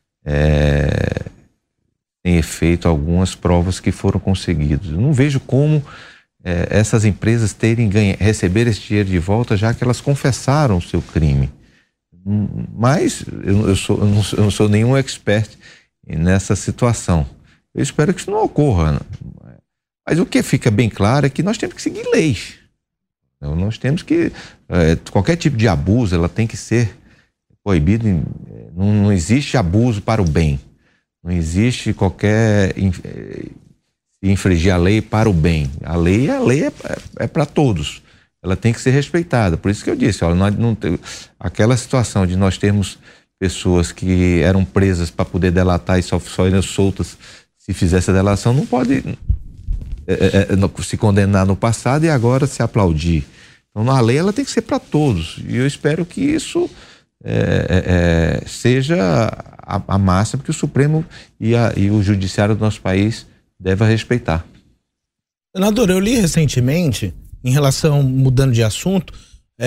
em efeito algumas provas que foram conseguidas. Eu não vejo como essas empresas receber esse dinheiro de volta, já que elas confessaram o seu crime. Mas eu não sou nenhum expert nessa situação. Eu espero que isso não ocorra. Mas o que fica bem claro é que nós temos que seguir leis. Nós temos que... qualquer tipo de abuso, ela tem que ser proibido. Não existe abuso para o bem. Não existe qualquer... infringir a lei para o bem. A lei é para todos. ela tem que ser respeitada. Por isso que eu disse, olha, aquela situação de nós termos pessoas que eram presas para poder delatar e só eram soltas se fizesse a delação, não pode se condenar no passado e agora se aplaudir. Então, a lei ela tem que ser para todos. E eu espero que isso seja a máxima que o Supremo e o Judiciário do nosso país devem respeitar. Senador, eu li recentemente, mudando de assunto,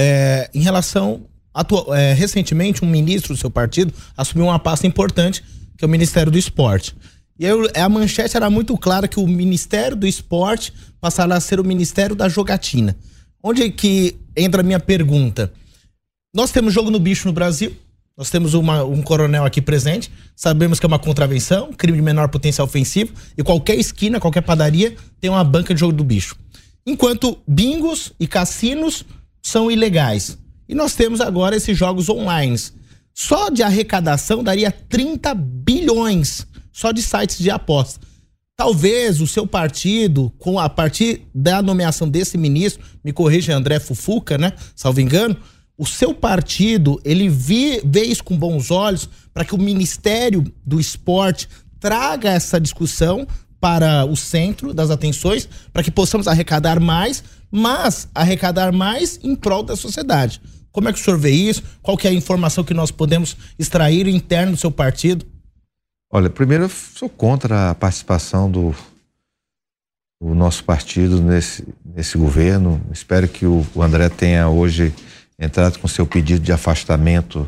recentemente um ministro do seu partido assumiu uma pasta importante, que é o Ministério do Esporte. E a manchete era muito clara que o Ministério do Esporte passará a ser o Ministério da Jogatina. Onde que entra a minha pergunta? Nós temos jogo no bicho no Brasil, nós temos um coronel aqui presente, sabemos que é uma contravenção, crime de menor potencial ofensivo, e qualquer esquina, qualquer padaria tem uma banca de jogo do bicho. Enquanto bingos e cassinos são ilegais. E nós temos agora esses jogos online. Só de arrecadação daria 30 bilhões, só de sites de aposta. Talvez o seu partido, a partir da nomeação desse ministro, me corrija, André Fufuca, né? Salvo engano, o seu partido, ele vê isso com bons olhos para que o Ministério do Esporte traga essa discussão para o centro das atenções, para que possamos arrecadar mais, mas arrecadar mais em prol da sociedade. Como é que o senhor vê isso? Qual que é a informação que nós podemos extrair interno do seu partido? Olha, primeiro eu sou contra a participação do nosso partido nesse governo. Espero que o André tenha hoje entrado com seu pedido de afastamento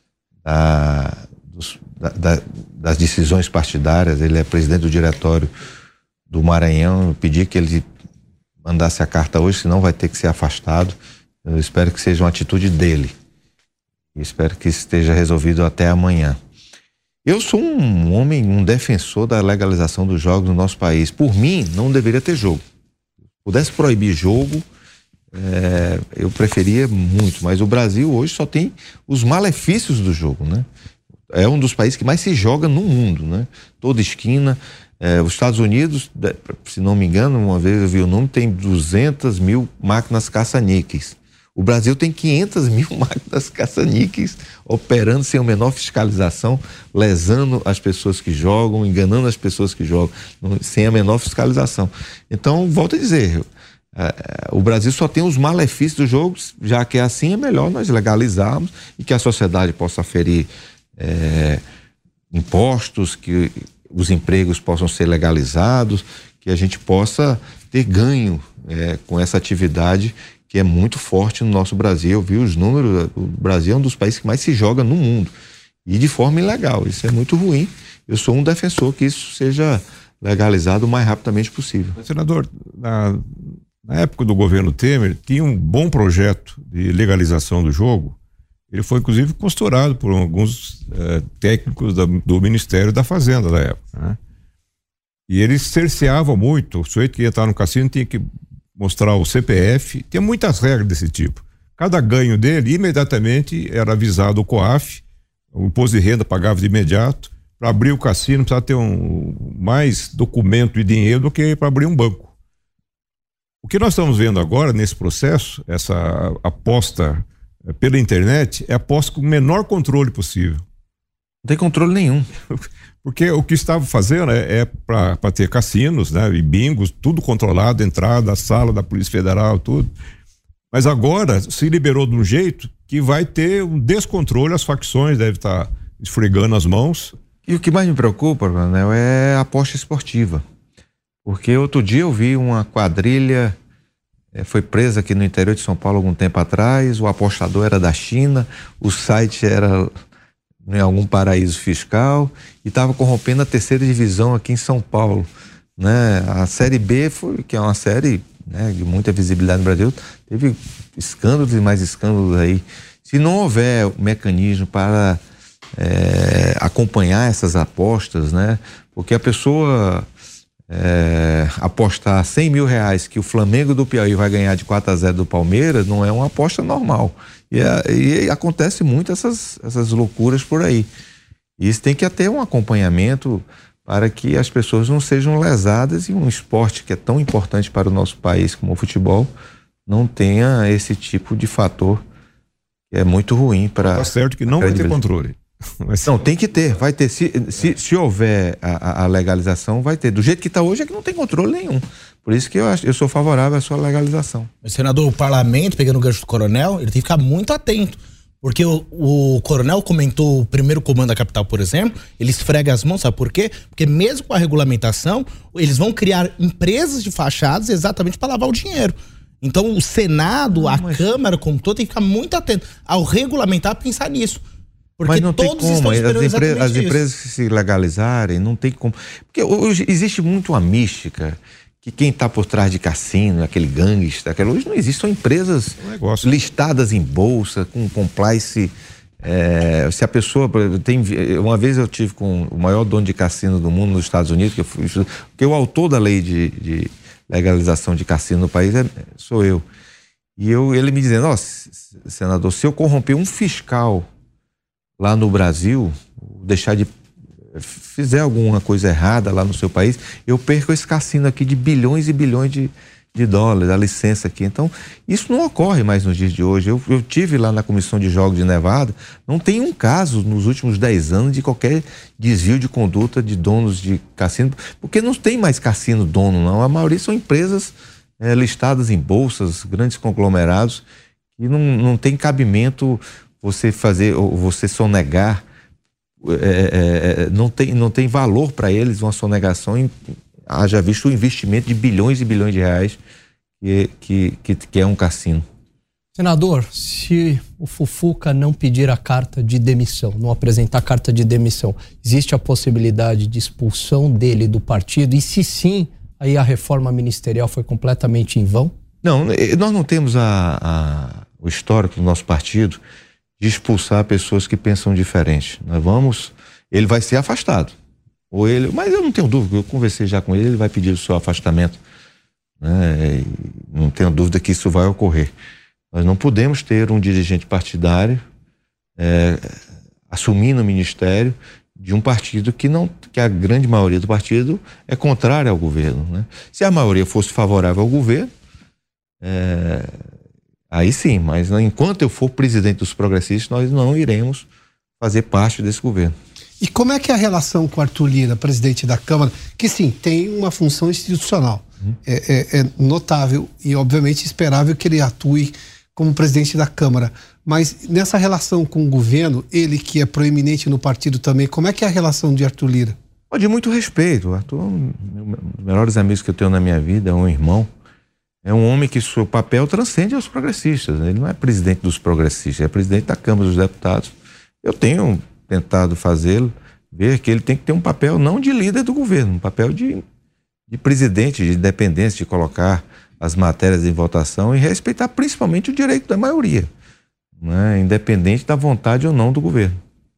das decisões partidárias. Ele é presidente do diretório do Maranhão. Eu pedi que ele mandasse a carta hoje, senão vai ter que ser afastado. Eu espero que seja uma atitude dele. E espero que isso esteja resolvido até amanhã. Eu sou um defensor da legalização dos jogos no nosso país. Por mim, não deveria ter jogo. Se pudesse proibir jogo, eu preferia muito, mas o Brasil hoje só tem os malefícios do jogo, né? É um dos países que mais se joga no mundo, né? Toda esquina. Os Estados Unidos, se não me engano, uma vez eu vi o número, tem 200 mil máquinas caça-níqueis. O Brasil tem 500 mil máquinas caça-níqueis operando sem a menor fiscalização, lesando as pessoas que jogam, enganando as pessoas que jogam, sem a menor fiscalização. Então, volto a dizer, o Brasil só tem os malefícios dos jogos, já que é assim, é melhor nós legalizarmos e que a sociedade possa aferir impostos, que os empregos possam ser legalizados, que a gente possa ter ganho com essa atividade que é muito forte no nosso Brasil. Eu vi os números, o Brasil é um dos países que mais se joga no mundo e de forma ilegal. Isso é muito ruim. Eu sou um defensor que isso seja legalizado o mais rapidamente possível. Senador, na época do governo Temer, tinha um bom projeto de legalização do jogo. Ele foi, inclusive, costurado por alguns técnicos do Ministério da Fazenda da época, né? E eles cerceavam muito. O sujeito que ia estar no cassino tinha que mostrar o CPF. Tinha muitas regras desse tipo. Cada ganho dele, imediatamente, era avisado o COAF, o imposto de renda pagava de imediato. Para abrir o cassino, precisava ter mais documento e dinheiro do que para abrir um banco. O que nós estamos vendo agora, nesse processo, essa aposta pela internet, é aposta com o menor controle possível. Não tem controle nenhum. Porque o que estava fazendo é para ter cassinos, né, e bingos, tudo controlado, entrada, sala da Polícia Federal, tudo. Mas agora se liberou de um jeito que vai ter um descontrole, as facções devem estar esfregando as mãos. E o que mais me preocupa, Manel, é a aposta esportiva. Porque outro dia eu vi uma quadrilha, foi presa aqui no interior de São Paulo algum tempo atrás, o apostador era da China, o site era em algum paraíso fiscal e estava corrompendo a 3ª divisão aqui em São Paulo, né? A Série B que é uma série, né, de muita visibilidade no Brasil, teve escândalos e mais escândalos aí. Se não houver mecanismo para acompanhar essas apostas, né? Porque a pessoa apostar 100 mil reais que o Flamengo do Piauí vai ganhar de 4-0 do Palmeiras não é uma aposta normal. E acontece muito essas loucuras por aí. E isso tem que ter um acompanhamento para que as pessoas não sejam lesadas e um esporte que é tão importante para o nosso país como o futebol não tenha esse tipo de fator que é muito ruim para... Tá certo que não vai ter controle. Mas... Não, tem que ter, vai ter. Se houver a legalização, vai ter. Do jeito que está hoje é que não tem controle nenhum. Por isso que eu sou favorável à sua legalização. Mas, senador, o parlamento, pegando o gancho do coronel, ele tem que ficar muito atento. Porque o coronel comentou o primeiro comando da capital, por exemplo, ele esfrega as mãos, sabe por quê? Porque mesmo com a regulamentação, eles vão criar empresas de fachadas exatamente para lavar o dinheiro. Então o Senado, a Câmara como todo, tem que ficar muito atento ao regulamentar, pensar nisso. Porque mas não tem todos como, estão as empresas que se legalizarem, não tem como. Porque hoje existe muito uma mística que quem está por trás de cassino, aquele gangster, hoje não existe, são empresas listadas em bolsa, com compliance. Se a pessoa tem. Uma vez eu tive com o maior dono de cassino do mundo nos Estados Unidos, porque o autor da lei de legalização de cassino no país sou eu. E ele me dizendo, senador, se eu corromper um fiscal lá no Brasil, fizer alguma coisa errada lá no seu país, eu perco esse cassino aqui de bilhões e bilhões de dólares, a licença aqui. Então, isso não ocorre mais nos dias de hoje. Eu tive lá na Comissão de Jogos de Nevada, não tem um caso nos últimos 10 anos de qualquer desvio de conduta de donos de cassino, porque não tem mais cassino dono, não. A maioria são empresas listadas em bolsas, grandes conglomerados, e não tem cabimento você fazer, ou você sonegar, não tem valor para eles uma sonegação, haja visto o investimento de bilhões e bilhões de reais que é um cassino. Senador, se o Fufuca não pedir a carta de demissão, não apresentar a carta de demissão, existe a possibilidade de expulsão dele do partido? E se sim, aí a reforma ministerial foi completamente em vão? Não, nós não temos o histórico do nosso partido de expulsar pessoas que pensam diferente. Ele vai ser afastado. Mas eu não tenho dúvida, eu conversei já com ele vai pedir o seu afastamento, né? Não tenho dúvida que isso vai ocorrer. Nós não podemos ter um dirigente partidário assumindo o ministério de um partido que a grande maioria do partido é contrária ao governo, né? Se a maioria fosse favorável ao governo, aí sim, mas enquanto eu for presidente dos progressistas, nós não iremos fazer parte desse governo. E como é que é a relação com o Arthur Lira, presidente da Câmara, que sim, tem uma função institucional, é notável e obviamente esperável que ele atue como presidente da Câmara, mas nessa relação com o governo, ele que é proeminente no partido também, como é que é a relação de Arthur Lira? De muito respeito. O Arthur é um dos melhores amigos que eu tenho na minha vida, é um irmão. É um homem que seu papel transcende aos progressistas. Ele não é presidente dos progressistas, é presidente da Câmara dos Deputados. Eu tenho tentado fazê-lo ver que ele tem que ter um papel não de líder do governo, um papel de presidente, de independência, de colocar as matérias em votação e respeitar principalmente o direito da maioria, né? Independente da vontade ou não do governo.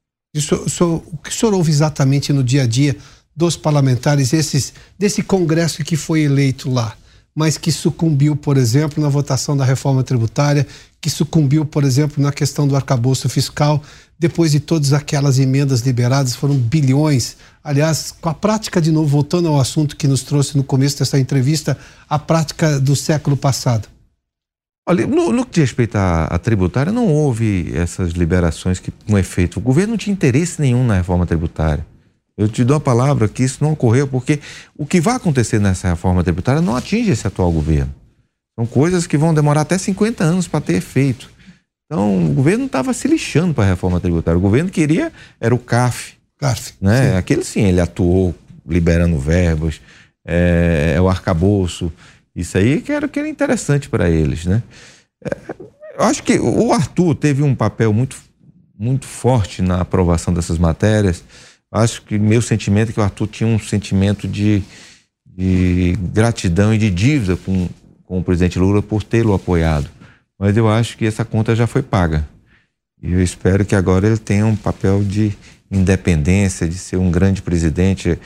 O que o senhor ouve exatamente no dia a dia dos parlamentares desse congresso que foi eleito lá, mas que sucumbiu, por exemplo, na votação da reforma tributária, que sucumbiu, por exemplo, na questão do arcabouço fiscal, depois de todas aquelas emendas liberadas, foram bilhões. Aliás, com a prática, de novo, voltando ao assunto que nos trouxe no começo dessa entrevista, a prática do século passado. Olha, no que diz respeito à tributária, não houve essas liberações com efeito. O governo não tinha interesse nenhum na reforma tributária. Eu te dou a palavra que isso não ocorreu, porque o que vai acontecer nessa reforma tributária não atinge esse atual governo. São coisas que vão demorar até 50 anos para ter efeito. Então, o governo não estava se lixando para a reforma tributária. O governo queria, era o CARF. Né? Sim. Aquele sim, ele atuou liberando verbas, o arcabouço. Isso aí que era interessante para eles, né? Eu acho que o Arthur teve um papel muito, muito forte na aprovação dessas matérias. Acho que meu sentimento é que o Arthur tinha um sentimento de gratidão e de dívida com o presidente Lula por tê-lo apoiado. Mas eu acho que essa conta já foi paga. E eu espero que agora ele tenha um papel de independência, de ser um grande presidente.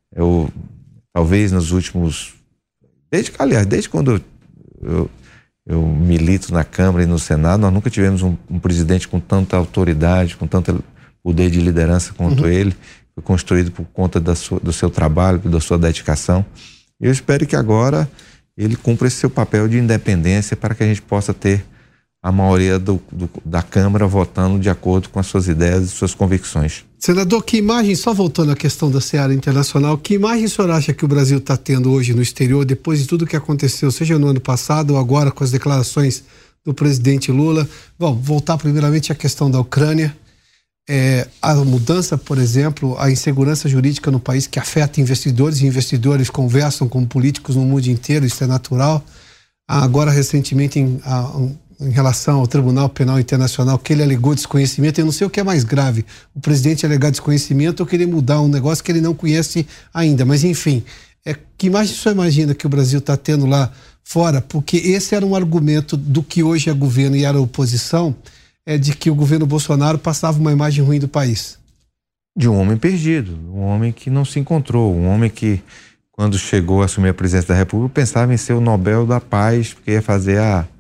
Talvez nos últimos... Desde quando eu milito na Câmara e no Senado, nós nunca tivemos um presidente com tanta autoridade, com tanto poder de liderança quanto ele. Foi construído por conta do seu trabalho, da sua dedicação. Eu espero que agora ele cumpra esse seu papel de independência para que a gente possa ter a maioria da Câmara votando de acordo com as suas ideias e suas convicções. Senador, que imagem, só voltando à questão da seara internacional, que imagem o senhor acha que o Brasil está tendo hoje no exterior, depois de tudo que aconteceu, seja no ano passado ou agora com as declarações do presidente Lula? Bom, voltar primeiramente à questão da Ucrânia, a mudança, por exemplo, a insegurança jurídica no país que afeta investidores, e investidores conversam com políticos no mundo inteiro, isso é natural. Agora, recentemente, em relação ao Tribunal Penal Internacional, que ele alegou desconhecimento, eu não sei o que é mais grave, o presidente alegar desconhecimento ou querer mudar um negócio que ele não conhece ainda, mas enfim, que imagem o senhor imagina que o Brasil está tendo lá fora? Porque esse era um argumento do que hoje é governo e era oposição, de que o governo Bolsonaro passava uma imagem ruim do país. De um homem perdido, um homem que não se encontrou, um homem que, quando chegou a assumir a presidência da República, pensava em ser o Nobel da Paz, porque ia fazer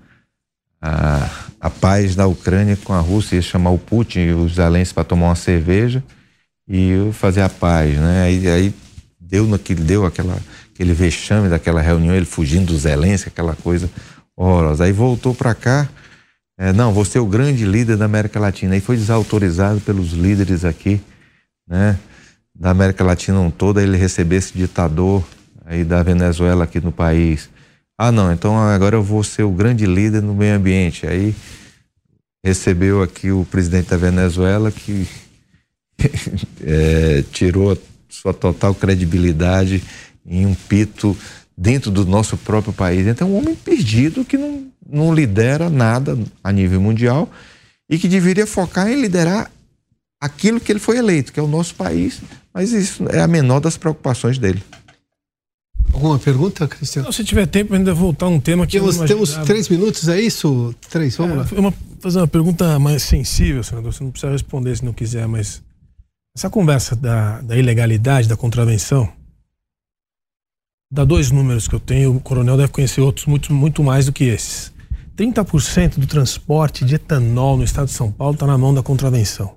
a paz da Ucrânia com a Rússia, ia chamar o Putin e os Zelensky para tomar uma cerveja e fazer a paz, né? Aí deu aquele vexame daquela reunião, ele fugindo do Zelensky, aquela coisa horrorosa. Aí voltou para cá, não, vou ser o grande líder da América Latina. Aí foi desautorizado pelos líderes aqui, né, da América Latina toda, ele receber esse ditador aí da Venezuela aqui no país. Não, então agora eu vou ser o grande líder no meio ambiente. Aí recebeu aqui o presidente da Venezuela, que tirou sua total credibilidade em um pito dentro do nosso próprio país. Então, um homem perdido que não lidera nada a nível mundial e que deveria focar em liderar aquilo que ele foi eleito, que é o nosso país, mas isso é a menor das preocupações dele. Alguma pergunta, Cristiano? Se tiver tempo, ainda voltar a um tema que temos 3 minutos, é isso? 3, vamos lá. Fazer uma pergunta mais sensível, senador, você não precisa responder se não quiser, mas essa conversa da ilegalidade, da contravenção, dá 2 números que eu tenho, o coronel deve conhecer outros muito mais do que esses. 30% do transporte de etanol no estado de São Paulo está na mão da contravenção.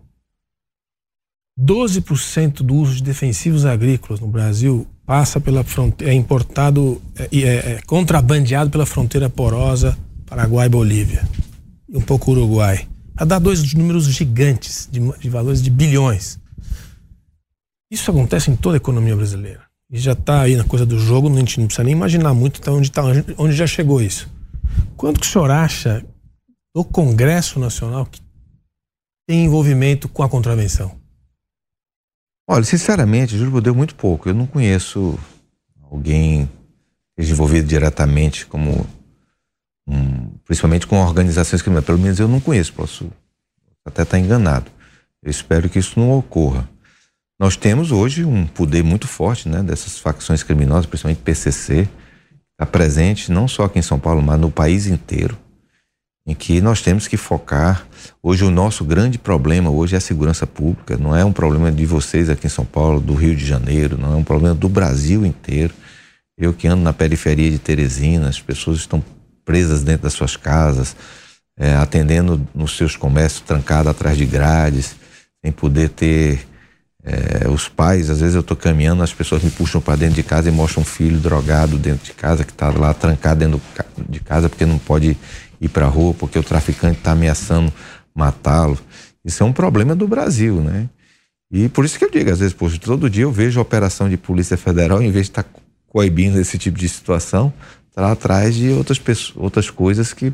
12% do uso de defensivos agrícolas no Brasil passa pela fronteira, é importado e é contrabandeado pela fronteira porosa Paraguai e Bolívia. E um pouco Uruguai. Para dar 2 números gigantes de valores de bilhões. Isso acontece em toda a economia brasileira. E já está aí na coisa do jogo, a gente não precisa nem imaginar muito onde já chegou isso. Quanto que o senhor acha do Congresso Nacional que tem envolvimento com a contravenção? Olha, sinceramente, juro por Deus, muito pouco. Eu não conheço alguém que esteja envolvido diretamente principalmente com organizações criminosas. Pelo menos eu não conheço, posso até estar enganado. Eu espero que isso não ocorra. Nós temos hoje um poder muito forte, né, dessas facções criminosas, principalmente PCC, está presente não só aqui em São Paulo, mas no país inteiro, em que nós temos que focar. Hoje o nosso grande problema hoje é a segurança pública, não é um problema de vocês aqui em São Paulo, do Rio de Janeiro, não é um problema do Brasil inteiro. Eu que ando na periferia de Teresina, as pessoas estão presas dentro das suas casas, atendendo nos seus comércios trancados atrás de grades, sem poder ter... os pais, às vezes eu estou caminhando, as pessoas me puxam para dentro de casa e mostram um filho drogado dentro de casa, que está lá trancado dentro de casa porque não pode ir para a rua, porque o traficante está ameaçando matá-lo. Isso é um problema do Brasil, né? E por isso que eu digo, às vezes, todo dia eu vejo a operação de Polícia Federal, em vez de estar coibindo esse tipo de situação, está atrás de outras coisas que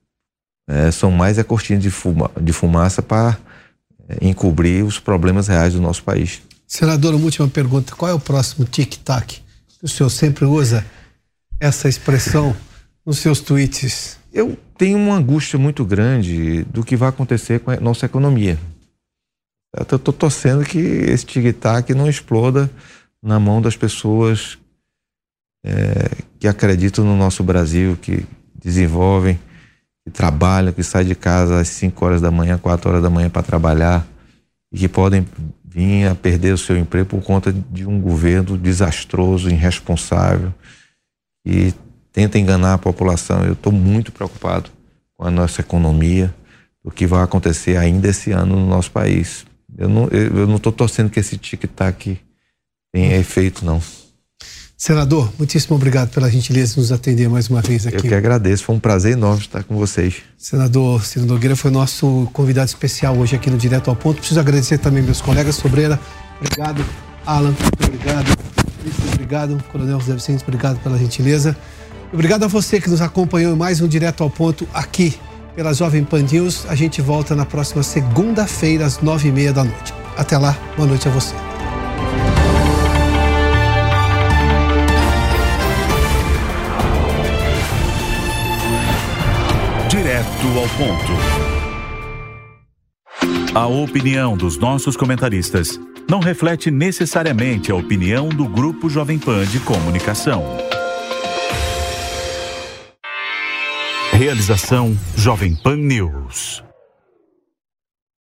são mais a cortina de fumaça para encobrir os problemas reais do nosso país. Senador, uma última pergunta. Qual é o próximo tic-tac? O senhor sempre usa essa expressão nos seus tweets. Eu tenho uma angústia muito grande do que vai acontecer com a nossa economia. Eu estou torcendo que esse tic-tac não exploda na mão das pessoas que acreditam no nosso Brasil, que desenvolvem, que trabalham, que saem de casa às 5 horas da manhã, 4 horas da manhã para trabalhar e que podem vir a perder o seu emprego por conta de um governo desastroso, irresponsável e tenta enganar a população. Eu estou muito preocupado com a nossa economia, o que vai acontecer ainda esse ano no nosso país. Eu não estou torcendo que esse tic-tac tenha efeito, não. Senador, muitíssimo obrigado pela gentileza de nos atender mais uma vez aqui. Eu que agradeço, foi um prazer enorme estar com vocês. Senador Ciro Nogueira foi nosso convidado especial hoje aqui no Direto ao Ponto. Preciso agradecer também meus colegas. Sobreira, obrigado. Alan, muito obrigado. Obrigado. Coronel José Vicente, obrigado pela gentileza. Obrigado a você que nos acompanhou em mais um Direto ao Ponto aqui pela Jovem Pan News. A gente volta na próxima segunda-feira às 9h30 da noite. Até lá, boa noite a você. Direto ao ponto. A opinião dos nossos comentaristas não reflete necessariamente a opinião do Grupo Jovem Pan de Comunicação. Realização Jovem Pan News.